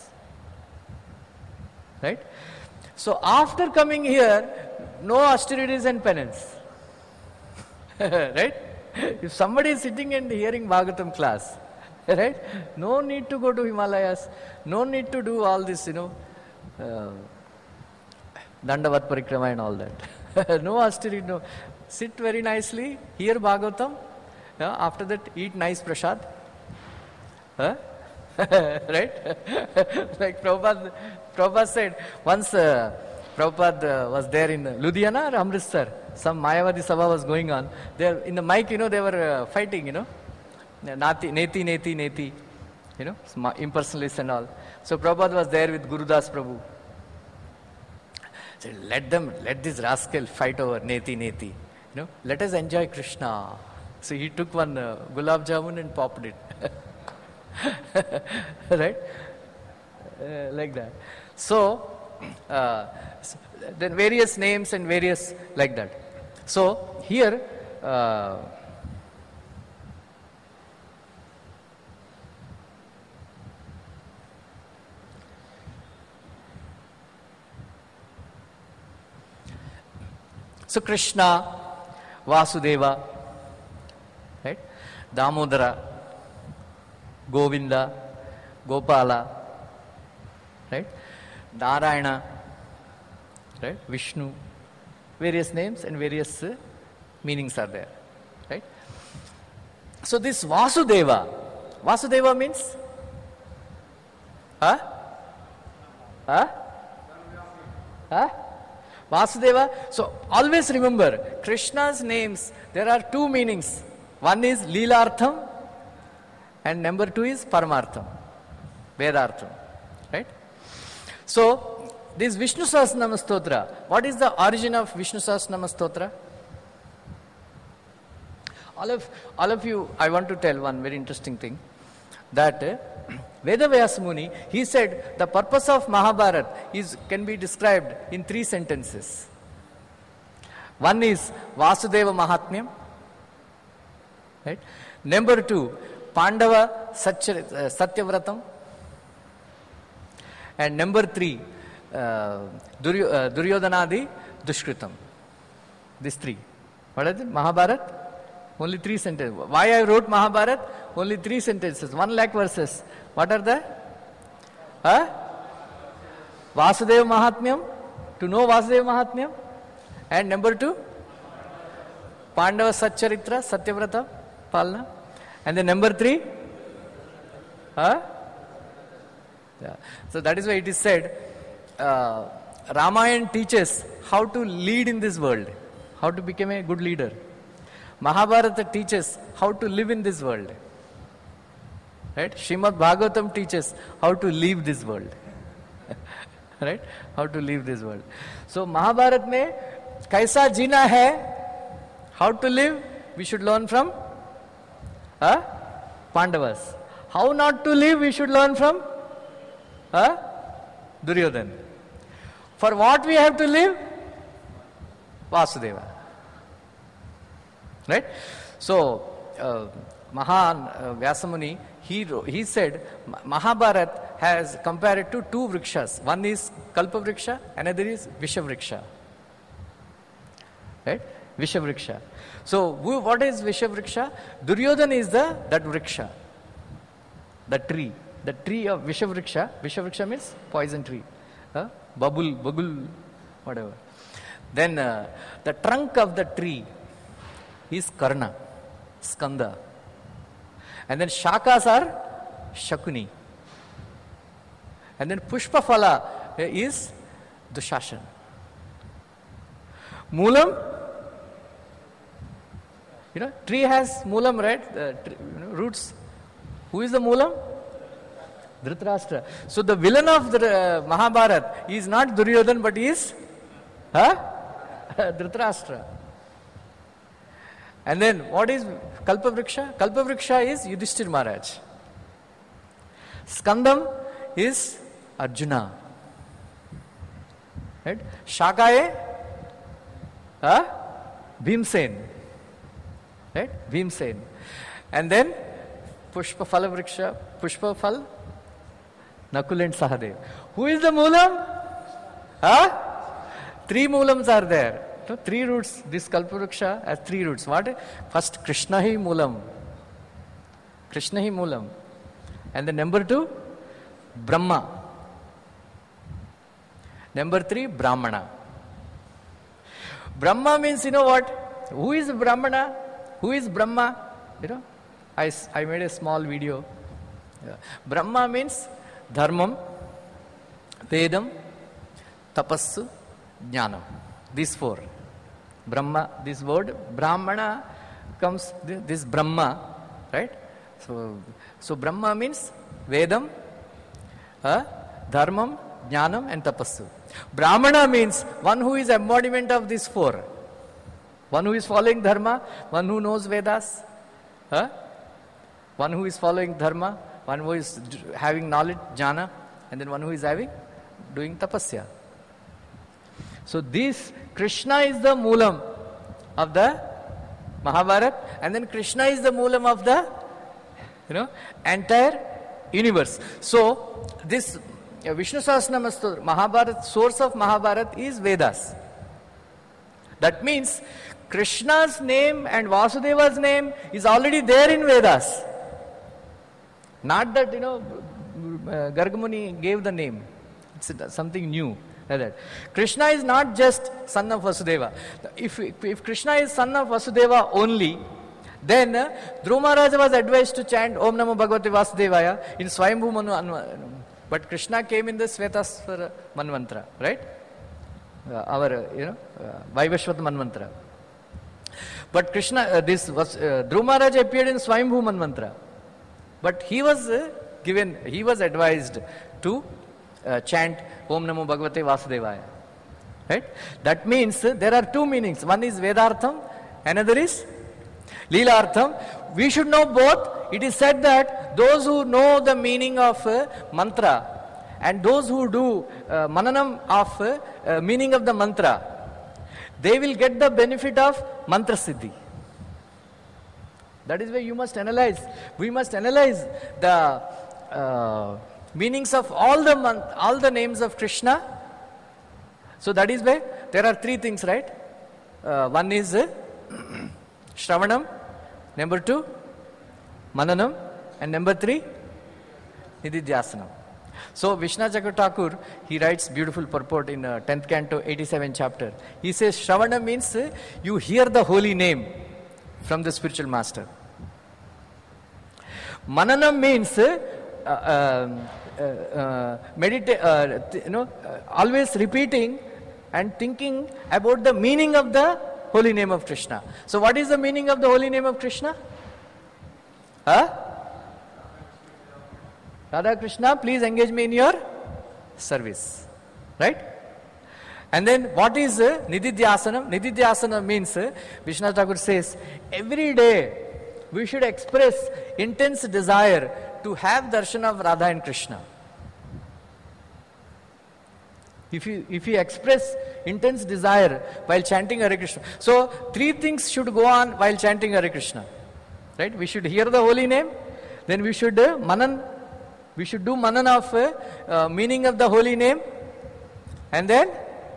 right? So after coming here, no austerities and penance, right? If somebody is sitting and hearing Bhagavatam class, right? No need to go to Himalayas, no need to do all this, you know, uh, Dandavat Parikrama and all that. No austerity, no. Sit very nicely, hear Bhagavatam, yeah, after that eat nice prasad. Huh? Right? Like Prabhupada, Prabhupada said, once uh, Prabhupada uh, was there in Ludhiana or Amritsar, some Mayavadi Sabha was going on. There in the mic, you know, they were uh, fighting, you know, Nati, Neti, Neti, Neti, you know, impersonalists and all. So Prabhupada was there with Gurudas Prabhu. So let them, let this rascal fight over Neti, Neti. You know, let us enjoy Krishna. So he took one uh, gulab jamun and popped it. Right? Uh, like that. So, uh, then various names and various like that. So here, uh, so Krishna, Vasudeva, right? Damodara, Govinda, Gopala, right? Narayana, right? Vishnu, various names and various uh, meanings are there, right? So this Vasudeva, Vasudeva means, huh? Huh? Huh? Vasudeva. So always remember, Krishna's names, there are two meanings. One is Leelartham and number two is Paramartham, Vedartham, right? So this Vishnu Sahasranama Stotra, what is the origin of Vishnu Sahasranama Stotra? All of, all of you, I want to tell one very interesting thing, that uh, Vedavyasa Muni, he said the purpose of Mahabharata is, can be described in three sentences. One is Vasudeva Mahatmyam, right? Number two, Pandava Satya, uh, Satyavratam, and number three, uh, Duryo, uh, Duryodhanadi Dushkritam. These three. What is it? Mahabharata? Only three sentences. Why I wrote Mahabharata? Only three sentences. One lakh verses. What are they? Huh? Vasudeva Mahatmyam. To know Vasudeva Mahatmyam. And number two, Pandava Satcharitra, Satyavrata, Palna. And then number three, huh? Yeah. So that is why it is said, uh, Ramayana teaches how to lead in this world, how to become a good leader. Mahabharata teaches how to live in this world. Right? Srimad Bhagavatam teaches how to leave this world. Right? How to leave this world. So Mahabharata mein kaisa jina hai, how to live, we should learn from huh? Pandavas. How not to live, we should learn from huh? Duryodhana. For what we have to live? Vasudeva. Right? So, uh, Mahan uh, Vyasamuni, he, he said, Mahabharat has compared it to two vrikshas. One is Kalpa Vriksha, another is Visha Vriksha. Right? Visha Vriksha. So, who, what is Visha Vriksha? Duryodhana is the, that Vriksha. The tree. The tree of Visha Vriksha. Visha Vriksha means poison tree. Huh? Babul, Bagul, whatever. Then uh, the trunk of the tree is Karna, Skanda. And then Shakas are Shakuni. And then Pushpa Phala is Dushashan. Moolam, you know, tree has Moolam, right? The tree, you know, roots. Who is the Moolam? Dhritarashtra. So the villain of the uh, Mahabharata is not Duryodhana but is huh? Dhritarashtra. And then what is Kalpavriksha? Kalpavriksha is Yudhishthir Maharaj. Skandam is Arjuna. Right? Shakaye huh? Bhimsen. Right? Bhimsen. And then Pushpa Phala Vriksha, Pushpa Phal, Nakul and Sahadev. Who is the Moolam? Huh? Three Moolams are there. So three roots. This Kalpavriksha has three roots. What? First, Krishna hi Moolam. Krishna hi Moolam. And the number two, Brahma. Number three, Brahmana. Brahma means, you know what? Who is Brahmana? Who is Brahma? You know, I, I made a small video. Yeah. Brahma means Dharmam, Vedam, Tapassu, Jnanam. These four. Brahma, this word, Brahmana comes, this, this Brahma, right? So, so Brahma means Vedam, uh, Dharmam, Jnanam and Tapassu. Brahmana means one who is embodiment of these four. One who is following Dharma, one who knows Vedas, huh? One who is following Dharma, one who is having knowledge, Jnana, and then one who is having, doing Tapasya. So this, Krishna is the Moolam of the Mahabharata, and then Krishna is the Moolam of the, you know, entire universe. So this uh, Vishnu Sahasranama Mahabharata, source of Mahabharata is Vedas. That means Krishna's name and Vasudeva's name is already there in Vedas. Not that, you know, uh, Gargamuni gave the name. It's something new. Like that. Krishna is not just son of Vasudeva. If, if Krishna is son of Vasudeva only, then uh, Dhruva Maharaja was advised to chant Om Namo Bhagavate Vasudevaya in Swayambhu Manu. But Krishna came in the Svetasvara Manvantra, right? Uh, our, uh, you know, uh, Vaivashvat Manvantra. But Krishna, uh, this was, uh, Dhruva Maharaj appeared in Swayambhu Manvantra. But he was uh, given, he was advised to uh, chant Om Namo Bhagavate Vasudevaya. Right? That means uh, there are two meanings. One is Vedartham, another is Leelartham. We should know both. It is said that those who know the meaning of uh, mantra and those who do uh, mananam of uh, uh, meaning of the mantra, they will get the benefit of mantra siddhi. That is why you must analyze. We must analyze the uh, meanings of all the man- all the names of Krishna. So that is why there are three things, right? Uh, one is uh, Shravanam, number two, Mananam, and number three, Nididhyasanam. So Vishnu Chakra Thakur, he writes beautiful purport in uh, tenth canto, eighty-seventh chapter. He says, Shravana means uh, you hear the holy name from the spiritual master. Mananam means uh, uh, uh, uh, medita- uh, th- you know, uh, always repeating and thinking about the meaning of the holy name of Krishna. So what is the meaning of the holy name of Krishna? Huh? Radha Krishna, please engage me in your service. Right? And then what is uh, Nididhyasanam? Nididhyasanam means, uh, Vishwanath Thakur says, every day we should express intense desire to have darshan of Radha and Krishna. If you, if you express intense desire while chanting Hare Krishna. So, three things should go on while chanting Hare Krishna. Right? We should hear the holy name, then we should uh, manan, we should do manan of uh, uh, meaning of the holy name, and then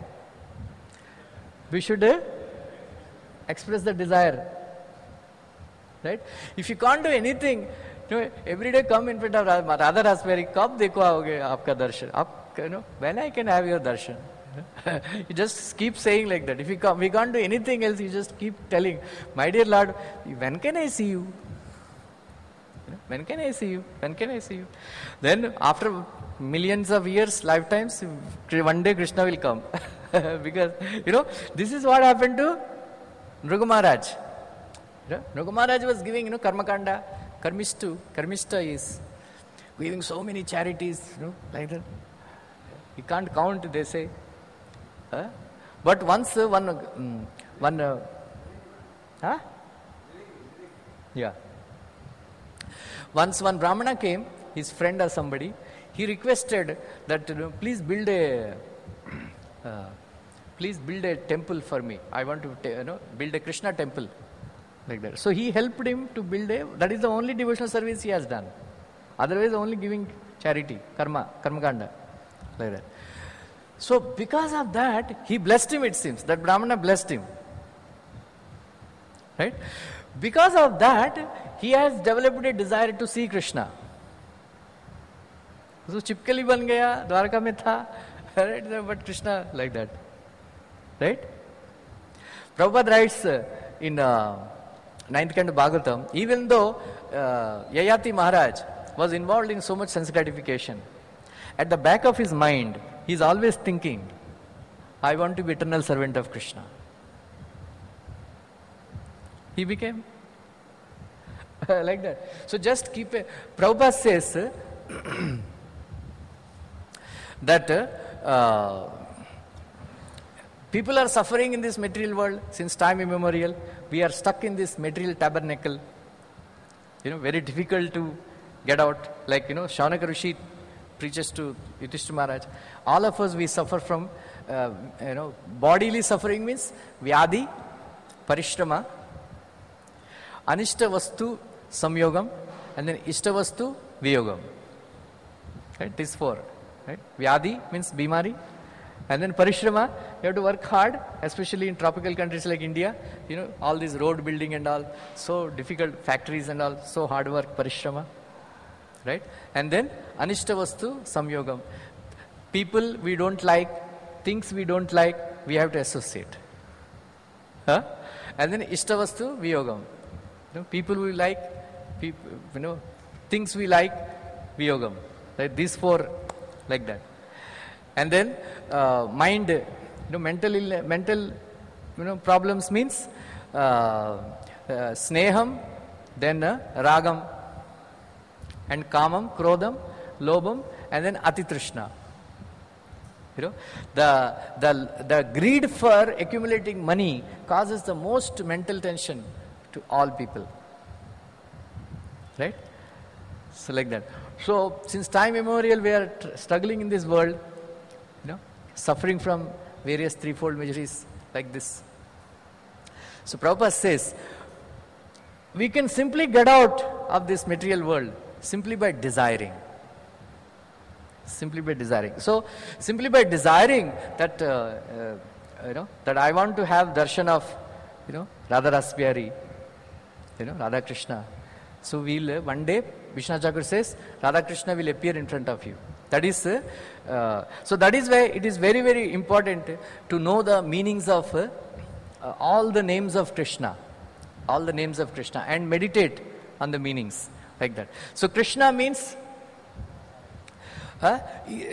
we should uh, express the desire. Right? If you can't do anything, you know, every day come in front of Radha Raspberry, kab dekho aaoge aapka darshan? Aap, you know, when I can have your darshan? You just keep saying like that. If you come, we can't do anything else, you just keep telling, my dear Lord, when can I see you? When can I see you? When can I see you? Then after millions of years, lifetimes, one day Krishna will come. Because, you know, this is what happened to Nruga Maharaj. Nruga Maharaj was giving, you know, Karmakanda, Karmistu, Karmista is giving so many charities, you know, like that. You can't count, they say. Huh? But once uh, one, um, one, uh, huh? Yeah. Once one Brahmana came, his friend or somebody, he requested that, you know, please build a, uh, please build a temple for me. I want to, you know, build a Krishna temple. Like that. So he helped him to build a, that is the only devotional service he has done. Otherwise only giving charity, karma, karmakanda. Like that. So because of that, he blessed him, it seems. That Brahmana blessed him. Right? Because of that, he has developed a desire to see Krishna. So Chipkali ban gaya, Dwarka mein tha, right? But Krishna like that. Right? Prabhupada writes uh, in uh, ninth Canto Bhagavatam, even though uh, Yayati Maharaj was involved in so much sense gratification, at the back of his mind, he is always thinking, I want to be eternal servant of Krishna. He became like that. So just keep a, Prabhupada says uh, that uh, people are suffering in this material world since time immemorial. We are stuck in this material tabernacle. You know, very difficult to get out. Like, you know, Shaunaka Rishi preaches to Yudhishthira Maharaj. All of us, we suffer from, uh, you know, bodily suffering means Vyadi, Parishrama, Anishta Vastu, Samyogam, and then Ishta Vastu, Viyogam. Right? These four. Right? Vyadi means Bimari. And then Parishrama, you have to work hard, especially in tropical countries like India. You know, all this road building and all, so difficult, factories and all, so hard work, Parishrama. Right? And then Anishta Vastu, Samyogam. People we don't like, things we don't like, we have to associate. Huh? And then Ishta Vastu, Viyogam. You know, people we like, people, you know, things we like, Viyogam. Right? These four, like that. And then uh, mind, you know, mental, Ill- mental, you know, problems means uh, uh, sneham, then uh, ragam, and kamam, krodam, lobam, and then atitrishna. You know, the the the greed for accumulating money causes the most mental tension to all people. Right? So like that. So since time immemorial, we are tr- struggling in this world. You know, suffering from various threefold miseries like this. So Prabhupada says, we can simply get out of this material world simply by desiring. Simply by desiring. So, simply by desiring that, uh, uh, you know, that I want to have darshan of, you know, Radha Raspberry, you know, Radha Krishna. So, we'll, uh, one day, Vishwanath Thakur says, Radha Krishna will appear in front of you. That is, uh, uh, so that is why it is very, very important to know the meanings of uh, uh, all the names of Krishna, all the names of Krishna, and meditate on the meanings like that. So Krishna means, uh, uh,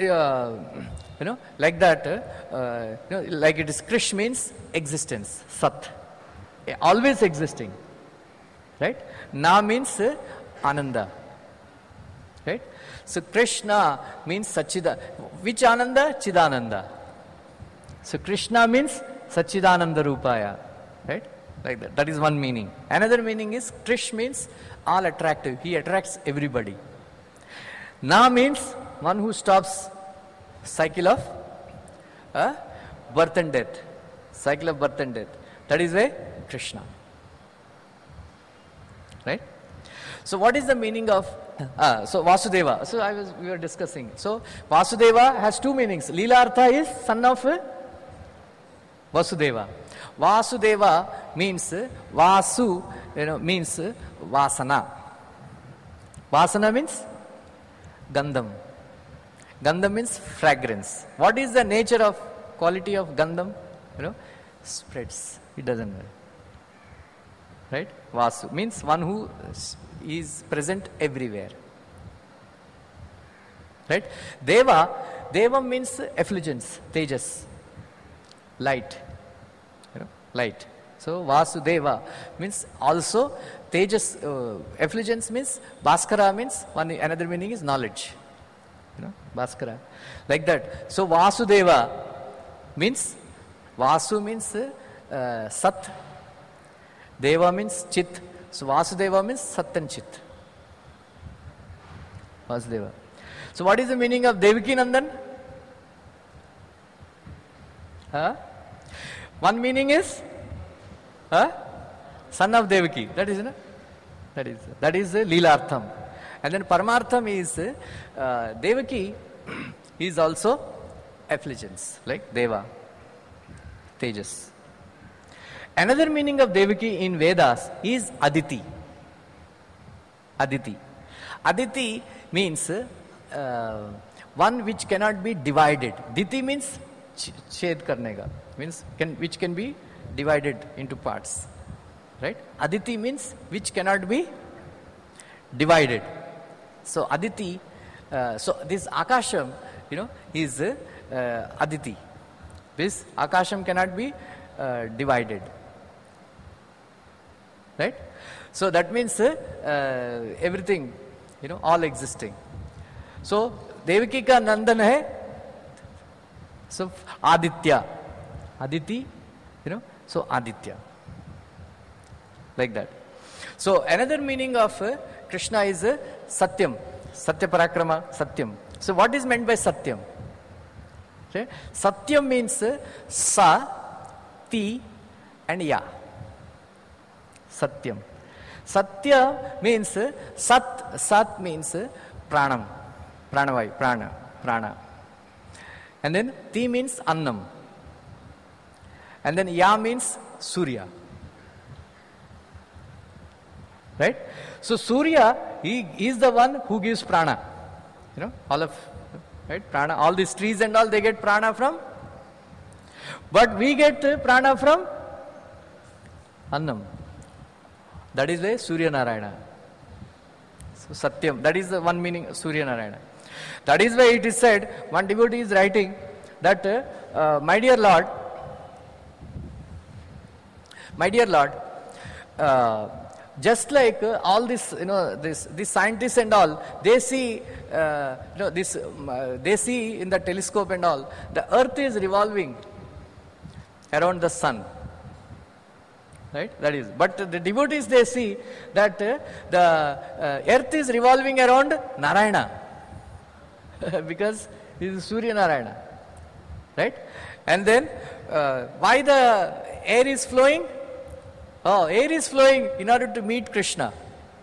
you know, like that, uh, uh, you know, like it is Krish means existence, Sat, uh, always existing, right? Na means uh, Ananda, right? So Krishna means Sachida. Which Ananda? Chidananda. So Krishna means Satchidananda Rupaya, right? Like that. That is one meaning. Another meaning is Krish means all attractive. He attracts everybody. Na means one who stops cycle of uh, birth and death. Cycle of birth and death. That is why Krishna. Right? So what is the meaning of uh, so Vasudeva? So I was we were discussing. So Vasudeva has two meanings. Leelartha is son of uh, Vasudeva. Vasudeva means uh, Vasu, you know, means uh, Vasana. Vasana means Gandham. Gandham means fragrance. What is the nature of quality of Gandham? You know, spreads. It doesn't matter. Right? Vasu means one who is present everywhere. Right? Deva, Deva means effulgence, tejas, light. You know, light. So Vasudeva means also tejas, uh, effulgence means Bhaskara means one another meaning is knowledge. You know, Bhaskara. Like that. So Vasudeva means Vasu means uh, Sat. Deva means Chit. So Vasudeva means Sat and Chit. Vasudeva. So what is the meaning of Devaki Nandan? Huh? One meaning is huh? Son of Devaki. That is no? That is that is uh, Leelartham. And then Paramartham is uh, Devaki is also effulgence like Deva, Tejas. Another meaning of Devaki in Vedas is Aditi. Aditi. Aditi means uh, one which cannot be divided. Diti means ched karne ka, means can, which can be divided into parts. Right? Aditi means which cannot be divided. So Aditi, uh, so this Akasham, you know, is uh, Aditi. This Akasham cannot be uh, divided. Right? So that means uh, uh, everything, you know, all existing. So Devaki ka Nandan hai, so Aditya. Aditi, you know, so Aditya. Like that. So another meaning of uh, Krishna is uh, Satyam. Satya Parakrama, Satyam. So what is meant by Satyam? Okay? Satyam means uh, Sa, Ti and Ya. Satyam. Satya means uh, Sat. Sat means uh, Pranam. Pranavai, Prana. Prana. And then Ti means Annam. And then Ya means Surya. Right? So Surya, he is the one who gives prana. You know, all of, right? Prana, all these trees and all, they get prana from. But we get uh, prana from Annam. That is why Surya Narayana. So Satyam, that is the one meaning of Surya Narayana. That is why it is said, one devotee is writing that, uh, uh, my dear Lord, my dear Lord, uh, just like uh, all this, you know, this, these scientists and all, they see, uh, you know, this, um, uh, they see in the telescope and all, the earth is revolving around the sun. Right? That is. But uh, the devotees, they see that uh, the uh, earth is revolving around Narayana. Because he is Surya Narayana. Right? And then, uh, why the air is flowing? Oh, air is flowing in order to meet Krishna.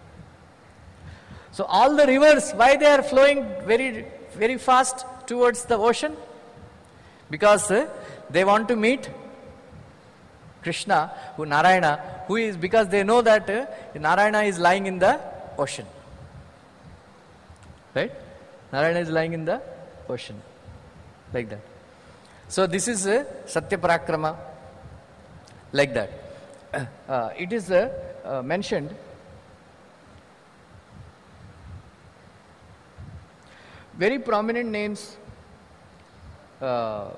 So all the rivers, why they are flowing very, very fast towards the ocean? Because uh, they want to meet Krishna, who Narayana, who is, because they know that uh, Narayana is lying in the ocean. Right? Narayana is lying in the ocean. Like that. So this is uh, Satya Parakrama. Like that. Uh, it is uh, uh, mentioned very prominent names uh,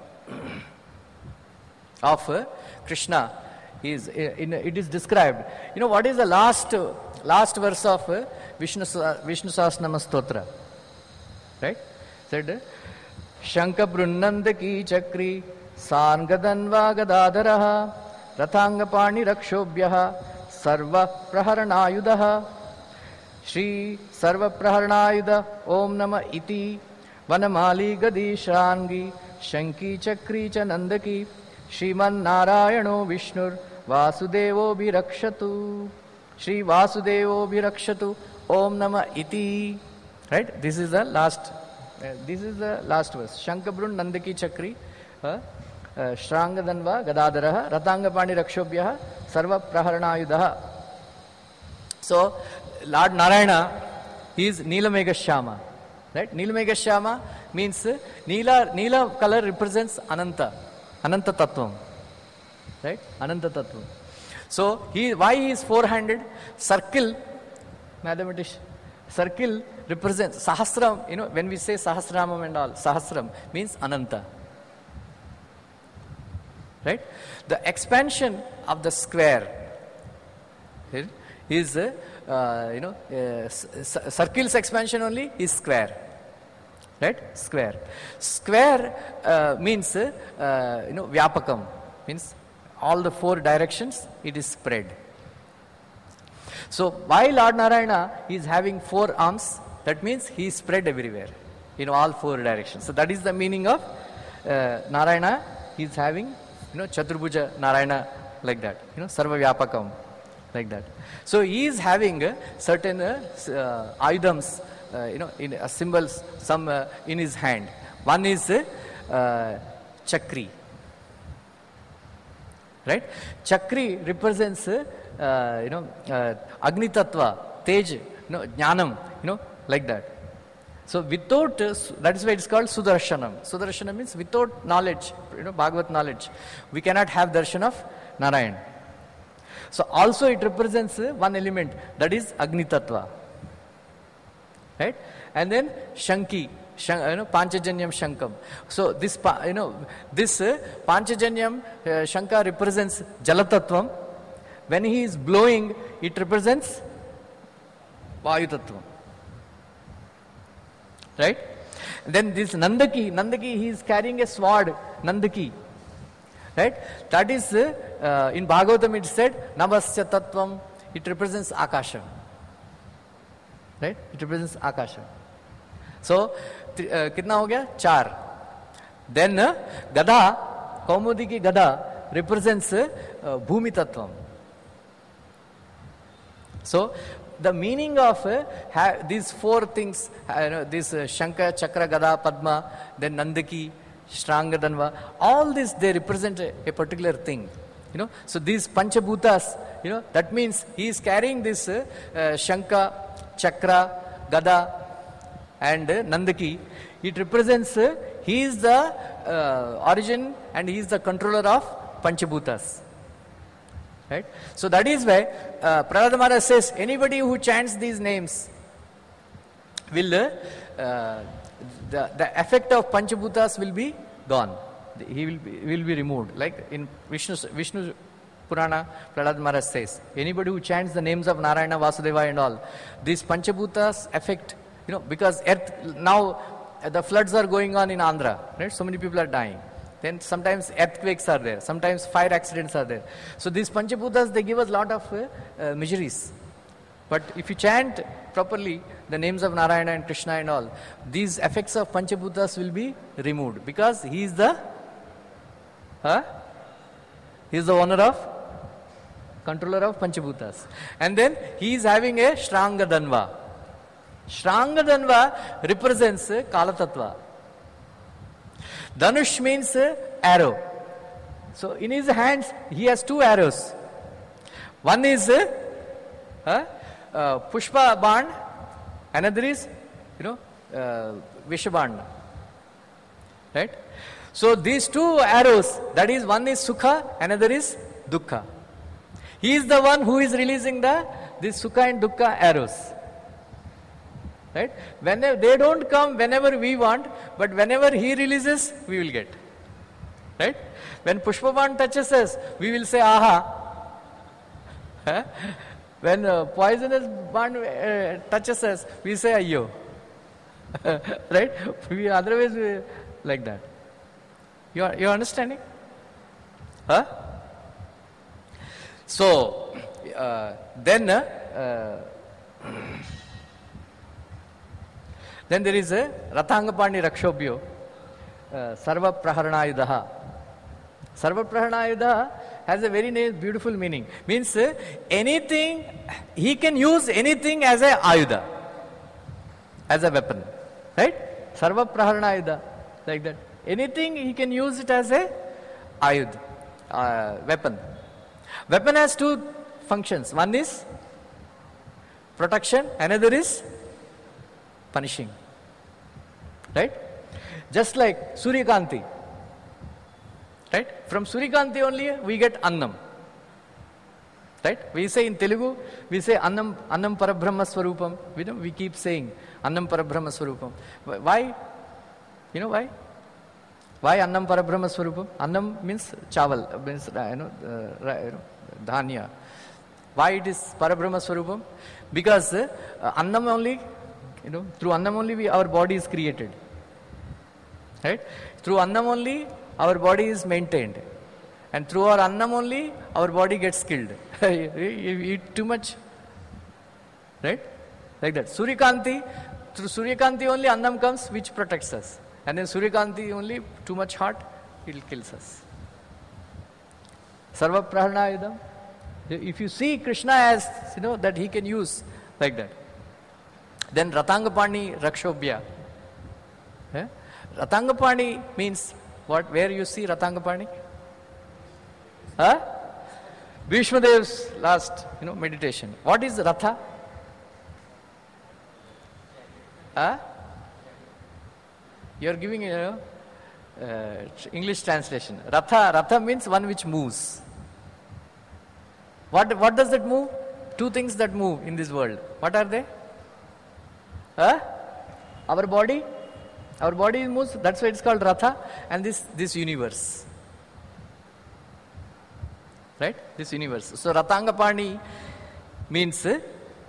of uh, Krishna is uh, in, it is described. You know what is the last uh, last verse of uh, Vishnu Vishnu Sahasranama Stotra? Right? Said Shanka Brunnanda ki chakri Sangadanva Gadadaraha Rathangapani Rakshobhyaha Sarva Praharanayudaha Shri Sarva Praharanayuda Om Nama Iti Vanamali Gadi Shrangi Shanki Chakri Chanandaki Shriman Narayano Vishnur Vasudevo Bhirakshatu Shri Vasudevo Bhirakshatu Om Nama Iti. Right? This is the last. Uh, this is the last verse. Shankabrun Nandaki Chakri uh, uh, Shrangadanva Gadadaraha Rathangapani Rakshobhyaha Sarva Praharanayudaha. So, Lord Narayana, he is Neelameghashyama. Right? Neelameghashyama means uh, Neela, Neela color represents Ananta. Ananta Tattvam. Right? Ananta Tattvam. So, he, why he is four-handed? Circle, mathematician, circle represents Sahasram. You know, when we say Sahasramam and all, Sahasram means Ananta. Right? The expansion of the square is, uh, uh, you know, uh, circle's expansion only is square. Right? Square. Square uh, means, uh, uh, you know, Vyapakam, means all the four directions it is spread. So, why Lord Narayana is having four arms? That means he is spread everywhere, in all four directions. So, that is the meaning of uh, Narayana. He is having, you know, Chaturbuja Narayana like that, you know, Sarva Vyapakam like that. So, he is having uh, certain uh, uh, items, uh, you know, in uh, symbols, some uh, in his hand. One is uh, uh, Chakri. Right? Chakri represents, uh, uh, you know, uh, Agni Tattva, Tej, you know, Jnanam, you know, like that. So without, uh, that is why it is called Sudarshanam. Sudarshanam means without knowledge, you know, Bhagavat knowledge, we cannot have darshan of Narayan. So also it represents uh, one element, that is Agni Tattva. Right? And then Shanki. Shank, you know, Panchajanyam Shankam. So this, you know, this uh, Panchajanyam uh, Shanka represents Jalatattvam. When he is blowing, it represents Vayutattvam. Right? Then this Nandaki, Nandaki, he is carrying a sword, Nandaki. Right? That is, uh, uh, in Bhagavatam it said, Navasya Tattvam, it represents Akasha. Right? It represents Akasha. So, uh, कितना हो गया? चार. Then uh, Gada, Kaumudi ki Gada represents uh, Bhumi Tattvam. So, the meaning of uh, ha- these four things, uh, you know, this uh, Shanka, Chakra, Gada, Padma, then Nandaki, Shrangadanva, all this they represent a, a particular thing. You know, so these Panchabhutas, you know, that means he is carrying this uh, uh, Shanka, Chakra, Gada, and uh, Nandaki. It represents, uh, he is the uh, origin and he is the controller of Panchabhutas. Right? So that is why uh, Prahlad Maharaj says, anybody who chants these names will, uh, uh, the, the effect of Panchabhutas will be gone. He will be, will be removed. Like in Vishnu, Vishnu Purana, Prahlad Maharaj says, anybody who chants the names of Narayana, Vasudeva and all, these Panchabhutas affect. You know, because earth, now uh, the floods are going on in Andhra, right? So many people are dying. Then sometimes earthquakes are there, sometimes fire accidents are there. So these Panchabhutas, they give us a lot of uh, uh, miseries. But if you chant properly the names of Narayana and Krishna and all, these effects of Panchabhutas will be removed. Because he is the, huh? he is the owner of, controller of Panchabhutas. And then he is having a Shrangadanva. Shrangadanva represents uh, Kala Tattva. Dhanush means uh, arrow. So in his hands he has two arrows. One is uh, uh, uh, Pushpa Ban, another is, you know, uh, Vishabhan. Right? So these two arrows, that is, one is Sukha, another is Dukkha. He is the one who is releasing the this Sukha and Dukkha arrows. Right? Whenever they don't come whenever we want, but whenever he releases, we will get. Right? When Pushpaban touches us, we will say, aha. Huh? When uh, poisonous band uh, touches us, we say, ayyo. Right? We otherwise we, like that. You are, you are understanding? Huh? So, uh, then, uh, then there is a Rathangapani Rakshobhyo, uh, Sarva Praharanayudaha. Sarva Praharanayudaha has a very nice, beautiful meaning. Means uh, anything, he can use anything as a ayuda, as a weapon. Right? Sarva Praharanayuda, like that. Anything he can use it as a ayud, uh, weapon. Weapon has two functions. One is protection, another is punishing. Right? Just like Suryakanti. Right? From Suryakanti only we get Annam. Right? We say in Telugu, we say Annam, Annam Parabrahma Swarupam. We, know, we keep saying Annam Parabrahma Swarupam. Why? You know why? Why Annam Parabrahma Swarupam? Annam means chawal, means uh, you know, uh, you know, dhanya. Why it is Parabrahma Swarupam? Because uh, Annam only, you know, through Annam only we, our body is created. Right? Through Annam only our body is maintained. And through our Annam only our body gets killed. You eat too much. Right? Like that. Suryakanti, through Suryakanti only Annam comes which protects us. And then Suryakanti only too much hot, it will kill us. Sarva Praharanayudam. If you see Krishna as, you know, that he can use like that. Then Rathangapani Rakshobhya. Yeah? Rathangapani means what? Where you see Rathangapani? Huh? Bhishma Dev's last, you know, meditation. What is Ratha? Huh? You are giving, you know, uh, English translation. Ratha, Ratha means one which moves. What, what does that move? Two things that move in this world. What are they? Huh? Our body. Our body moves. That's why it's called Ratha. And this, this universe. Right? This universe. So Rathangapani means uh,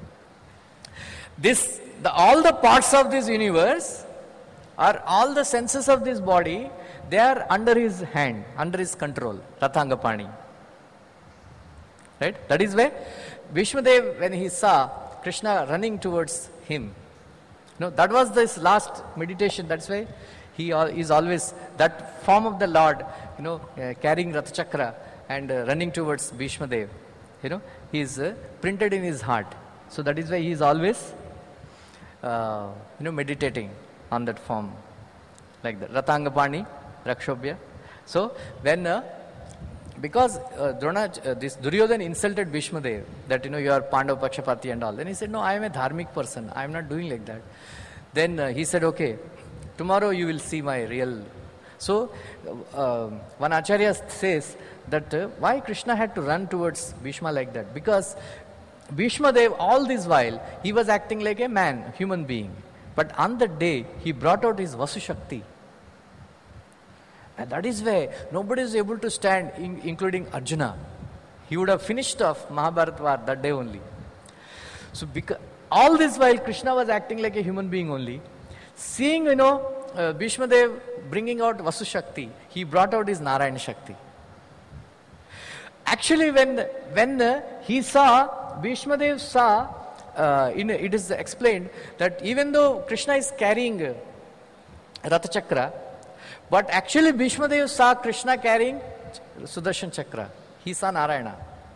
this, the, all the parts of this universe, or all the senses of this body, they are under his hand, under his control. Rathangapani. Right? That is why Bhishmadev, when he saw Krishna running towards him, no, that was this last meditation. That's why he is always that form of the Lord, you know, uh, carrying Ratha Chakra and uh, running towards Bhishmadev. You know, he is uh, printed in his heart. So that is why he is always, uh, you know, meditating on that form, like that. Rathangapani, Rakshobhya. So when, uh, because uh, Drona, uh, this Duryodhana insulted Bhishmadev, that, you know, you are Pandava Pakshapati and all. Then he said, no, I am a dharmic person. I am not doing like that. Then uh, he said, okay, tomorrow you will see my real. So uh, one Acharya says that uh, why Krishna had to run towards Bhishma like that? Because Bhishmadev, all this while, he was acting like a man, a human being. But on that day, he brought out his Vasu Shakti. And that is why nobody is able to stand, in, including Arjuna. He would have finished off Mahabharata war that day only. So because, all this while Krishna was acting like a human being only. Seeing, you know, uh, Bhishmadev bringing out Vasu Shakti, he brought out his Narayana Shakti. Actually, when, when uh, he saw, Bhishmadev saw, uh, in, it is explained that even though Krishna is carrying uh, Ratha Chakra, but actually Bhishmadev saw Krishna carrying Sudarshan Chakra. He saw Narayana.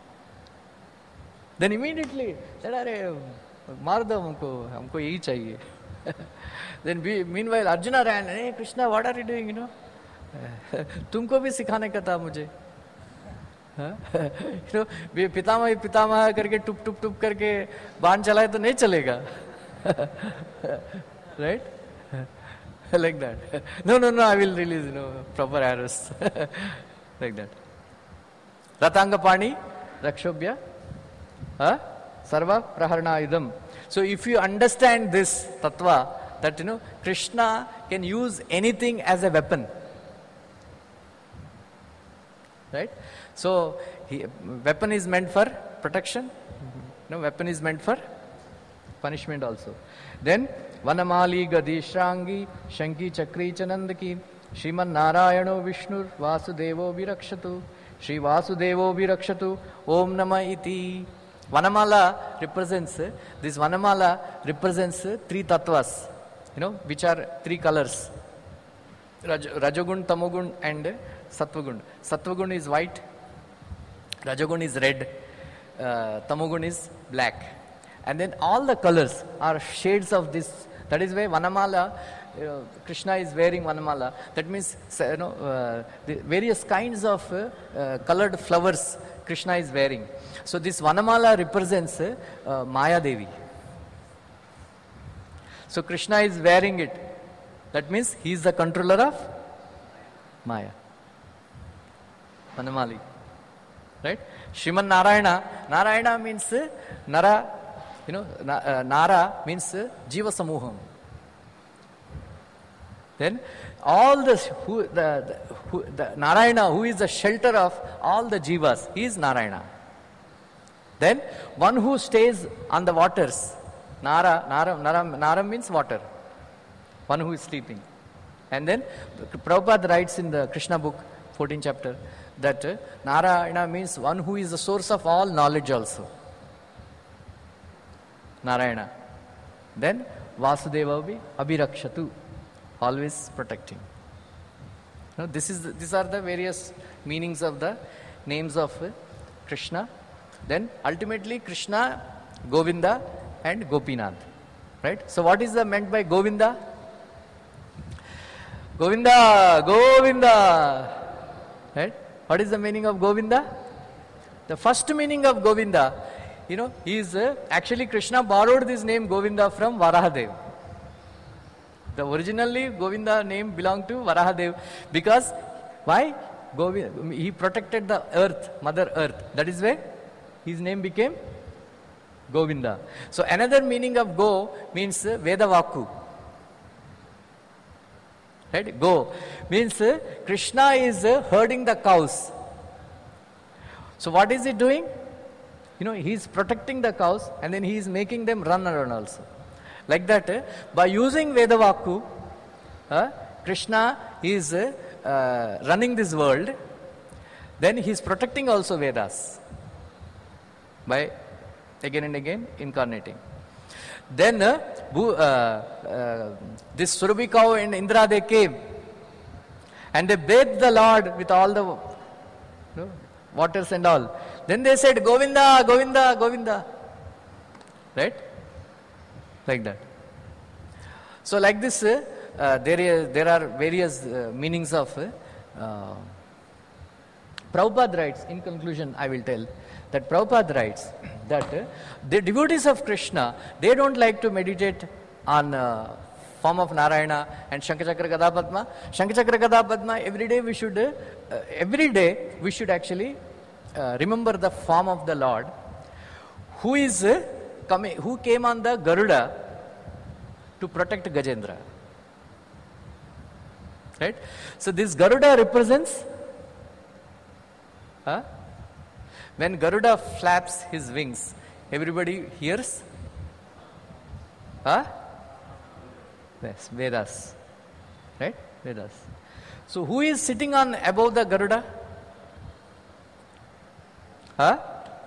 Then immediately said, "Arey, maar do humko, humko yahi chahiye." Then meanwhile Arjuna ran, "Hey Krishna, what are you doing? You know, तुमको भी सिखाने का था मुझे." You know, पितामह पितामह करके टुप टुप टुप करके बाण चलाए तो नहीं चलेगा. Right? Like that. No, no, no, I will release, you know, proper arrows. Like that. Rathangapani, Rakshobhya, huh? Sarva Praharanayudam. So if you understand this tattva, that, you know, Krishna can use anything as a weapon. Right? So, he, weapon is meant for protection. No, weapon is meant for punishment also. Then, Vanamali, Gadi, Shrangi, Shanki, Chakri, Chanandaki, Shriman Narayano Vishnur Vasudevo Virakshatu. Shri Vasudevo Virakshatu. Om Nama Iti. Vanamala represents, this Vanamala represents three tattvas, you know, which are three colors. Raj, Rajogun, Tamogun and Sattvagun. Sattvagun is white, Rajogun is red, uh, Tamogun is black. And then all the colors are shades of this. That is why Vanamala, uh, Krishna is wearing Vanamala. That means, you know, uh, the various kinds of uh, uh, colored flowers Krishna is wearing. So this Vanamala represents uh, Maya Devi. So Krishna is wearing it. That means he is the controller of Maya. Vanamali. Right? Shriman Narayana. Narayana means uh, Nara, you know, na, uh, Nara means uh, Jiva Samuham. Then all this, who, the, the, who, the Narayana, who is the shelter of all the Jivas, he is Narayana. Then one who stays on the waters, Nara, Nara, Nara, Nara means water. One who is sleeping. And then Prabhupada writes in the Krishna book, fourteenth chapter, that uh, Narayana means one who is the source of all knowledge also. Narayana. Then Vasudeva Abhirakshatu, always protecting. Now, this is the, these are the various meanings of the names of uh, Krishna. Then ultimately Krishna, Govinda and Gopinath. Right? So what is the meant by Govinda? Govinda, Govinda. Right? What is the meaning of Govinda? The first meaning of Govinda, you know, he is uh, actually Krishna borrowed this name Govinda from Varahadev. The originally Govinda name belonged to Varahadev because why? Govinda, he protected the earth, Mother Earth. That is why his name became Govinda. So another meaning of Go means uh, Vedavaku. Right? Go means uh, Krishna is uh, herding the cows. So what is he doing? You know, he is protecting the cows and then he is making them run around also. Like that, uh, by using Vedavaku, uh, Krishna is uh, uh, running this world. Then he is protecting also Vedas by again and again incarnating. Then uh, uh, uh, this Surabhi cow and Indra, they came and they bathed the Lord with all the you know, waters and all. Then they said Govinda, Govinda, Govinda. Right? Like that. So like this, uh, uh, there, is, there are various uh, meanings of uh, uh, Prabhupada writes, in conclusion I will tell, that Prabhupada writes that uh, the devotees of Krishna, they don't like to meditate on uh, form of Narayana and Shankachakra Gada Padma. Shankachakra Gada Padma, every day we should, uh, uh, every day we should actually uh, remember the form of the Lord, who is uh, coming, who came on the Garuda to protect Gajendra. Right? So this Garuda represents, huh? When Garuda flaps his wings, everybody hears? Huh? Yes, Vedas. Right? Vedas. So who is sitting on above the Garuda? Huh?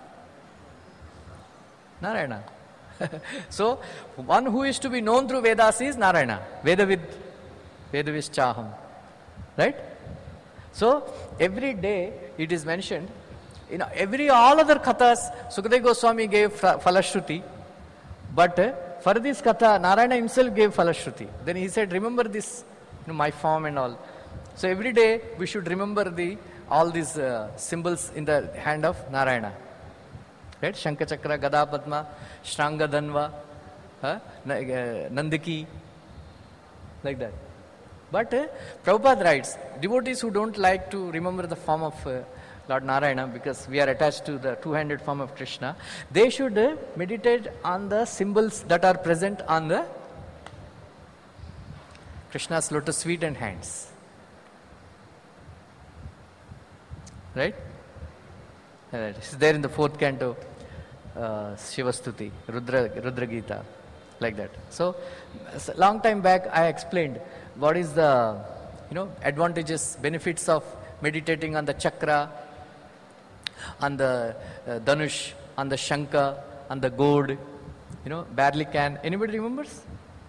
Narayana. So one who is to be known through Vedas is Narayana. Vedavid. Vedavis Chaham. Right? So every day it is mentioned. In every all other kathas, Sukadeva Goswami gave Falashruti, but uh, for this katha, Narayana himself gave Falashruti. Then he said, remember this, you know, my form and all. So every day we should remember the all these uh, symbols in the hand of Narayana. Right? Shankachakra, Gada Padma, Shranga Dhanva, uh, Nandiki, like that. But uh, Prabhupada writes, devotees who don't like to remember the form of uh, Lord Narayana, because we are attached to the two-handed form of Krishna, they should uh, meditate on the symbols that are present on the Krishna's lotus feet and hands. Right? Uh, it's there in the fourth canto, uh, Shivastuti, Rudra, Rudra Gita, like that. So, a long time back I explained what is the you know, advantages, benefits of meditating on the chakra, on the uh, Dhanush, on the Shankha, on the gourd, you know, barley can. Anybody remembers?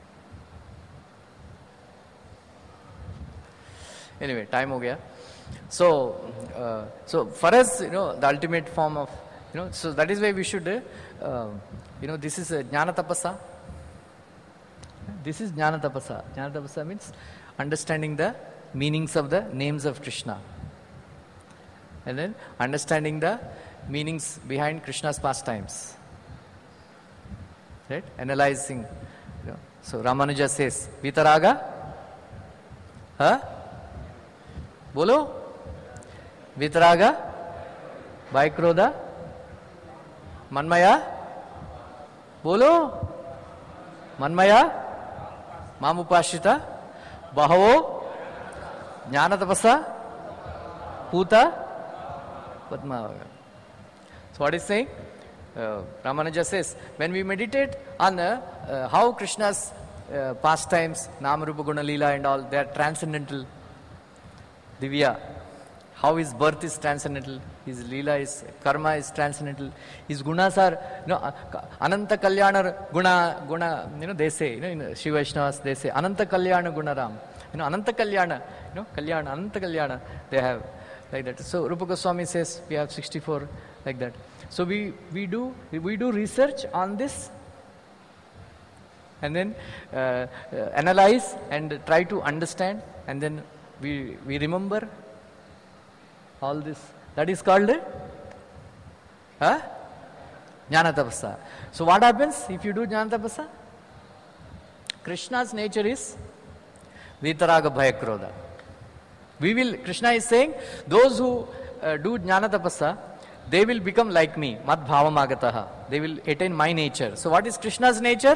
Anyway, time ho gaya. So, uh, so for us, you know, the ultimate form of, you know, so that is why we should, uh, you know, this is a Jnana Tapasa. This is Jnana Tapasa. Jnana Tapasa means understanding the meanings of the names of Krishna. And then understanding the meanings behind Krishna's pastimes. Right? Analyzing. You know. So Ramanuja says, Vitaraga? Huh? Bolo? Vitaraga? Vaikrodha? Manmaya? Bolo? Manmaya? Mamupashita? Bahavo? Jnana Tapasa? Puta? Padmavaga. So what is saying? Uh, Ramanuja says, when we meditate on uh, uh, how Krishna's uh, pastimes, Nama Rupa Guna Leela and all, they are transcendental. Divya, how his birth is transcendental, his Leela is, karma is transcendental, his gunas are, you know, uh, Ananta Kalyana Guna, Guna, you know, they say, you know, in Shiva Vaishnavas, they say, Ananta Kalyana Gunaram. You know, Ananta Kalyana, you know, Kalyana, Ananta Kalyana, they have like that. So Rupa Goswami says we have sixty-four like that. So we, we do we do research on this and then uh, uh, analyze and try to understand, and then we we remember all this. That is called huh? Jnana Tapasa. So what happens if you do Jnana Tapasa? Krishna's nature is Vitaraga Bhayakrodha. We will, Krishna is saying, those who uh, do Jnana Tapasa, they will become like me, Mad Bhavamagataha. They will attain my nature. So what is Krishna's nature?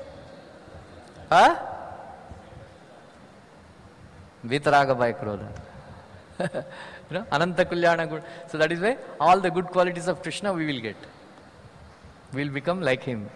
Huh? Vitaraga Bhayakrodha. You know, Ananta Kalyana Guna. So that is why all the good qualities of Krishna we will get. We will become like him.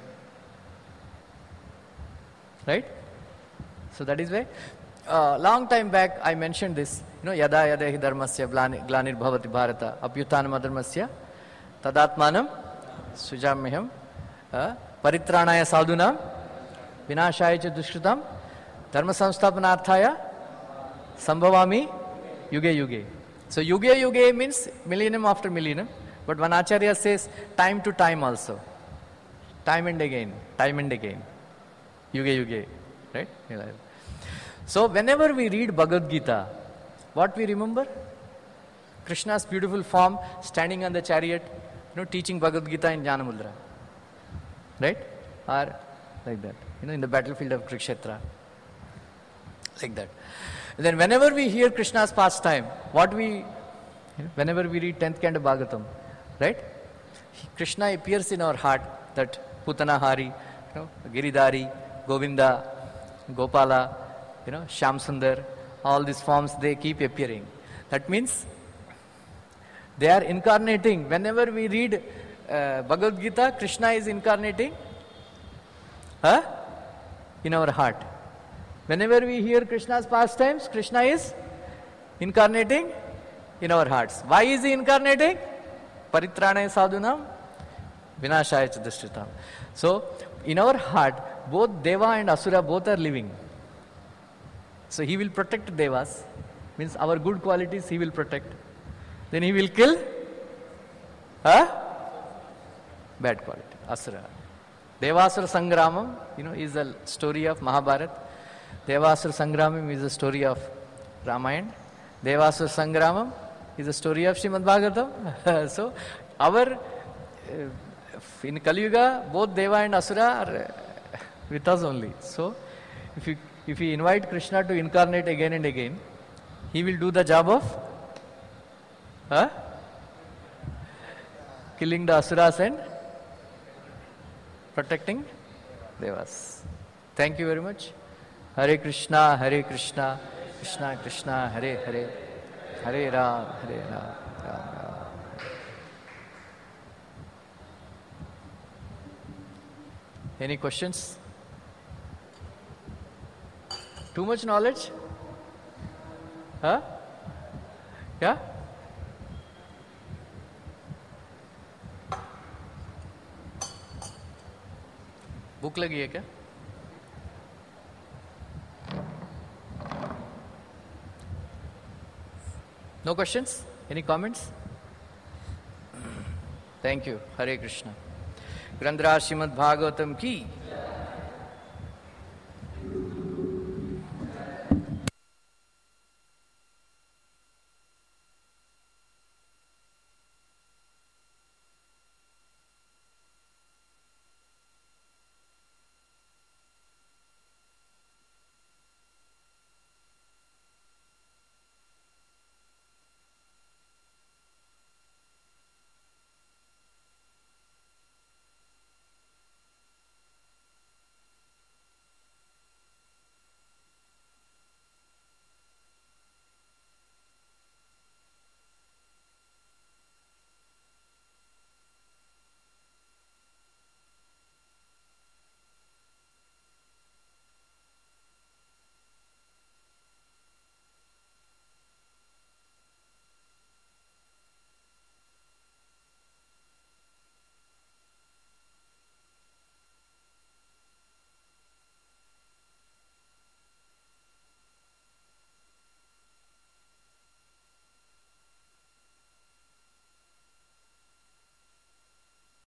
Right? So that is why, uh, long time back I mentioned this. You know, yada yada hi dharmasya glanir bhavati bharata apyutanam adharmasya tadatmanam sujamyaham paritranaya sadhunam vinashaya cha dushkritam dharma samsthapanarthaya sambhavami yuge yuge. So yuge yuge means millennium after millennium, but one acharya says time to time also. Time and again, time and again. Yuge yuge. Right? So whenever we read Bhagavad Gita, what we remember? Krishna's beautiful form standing on the chariot, you know, teaching Bhagavad Gita in Jnana Mudra. Right? Or like that. You know, in the battlefield of Kurukshetra. Like that. And then whenever we hear Krishna's pastime, what we, you know, whenever we read tenth canto Bhagavatam, right? Krishna appears in our heart, that Putana Hari, you know, Giridhari, Govinda, Gopala, you know, Shyam Sundar, all these forms, they keep appearing. That means they are incarnating. Whenever we read uh, Bhagavad Gita, Krishna is incarnating huh? in our heart. Whenever we hear Krishna's pastimes, Krishna is incarnating in our hearts. Why is he incarnating? Paritranaya sadhunam, vinashaya cha dushkritam. So, in our heart, both Deva and Asura both are living. So he will protect Devas, means our good qualities he will protect. Then he will kill huh? bad quality, Asura. Devasura Sangramam, you know, is the story of Mahabharata. Devasura Sangramam is the story of Ramayana. Devasura Sangramam is the story of Srimad Bhagavatam. So our, uh, in Kali Yuga, both Deva and Asura are uh, with us only. So if you If we invite Krishna to incarnate again and again, he will do the job of huh? killing the Asuras and protecting Devas. Thank you very much. Hare Krishna, Hare Krishna, Krishna Krishna, Hare Hare, Hare Ram, Hare Ram, Ram Ram. Any questions? Too much knowledge? हाँ क्या? भूख लगी है क्या? No questions? Any comments? Thank you. Hare Krishna. ग्रंथराज Shrimad Bhagavatam की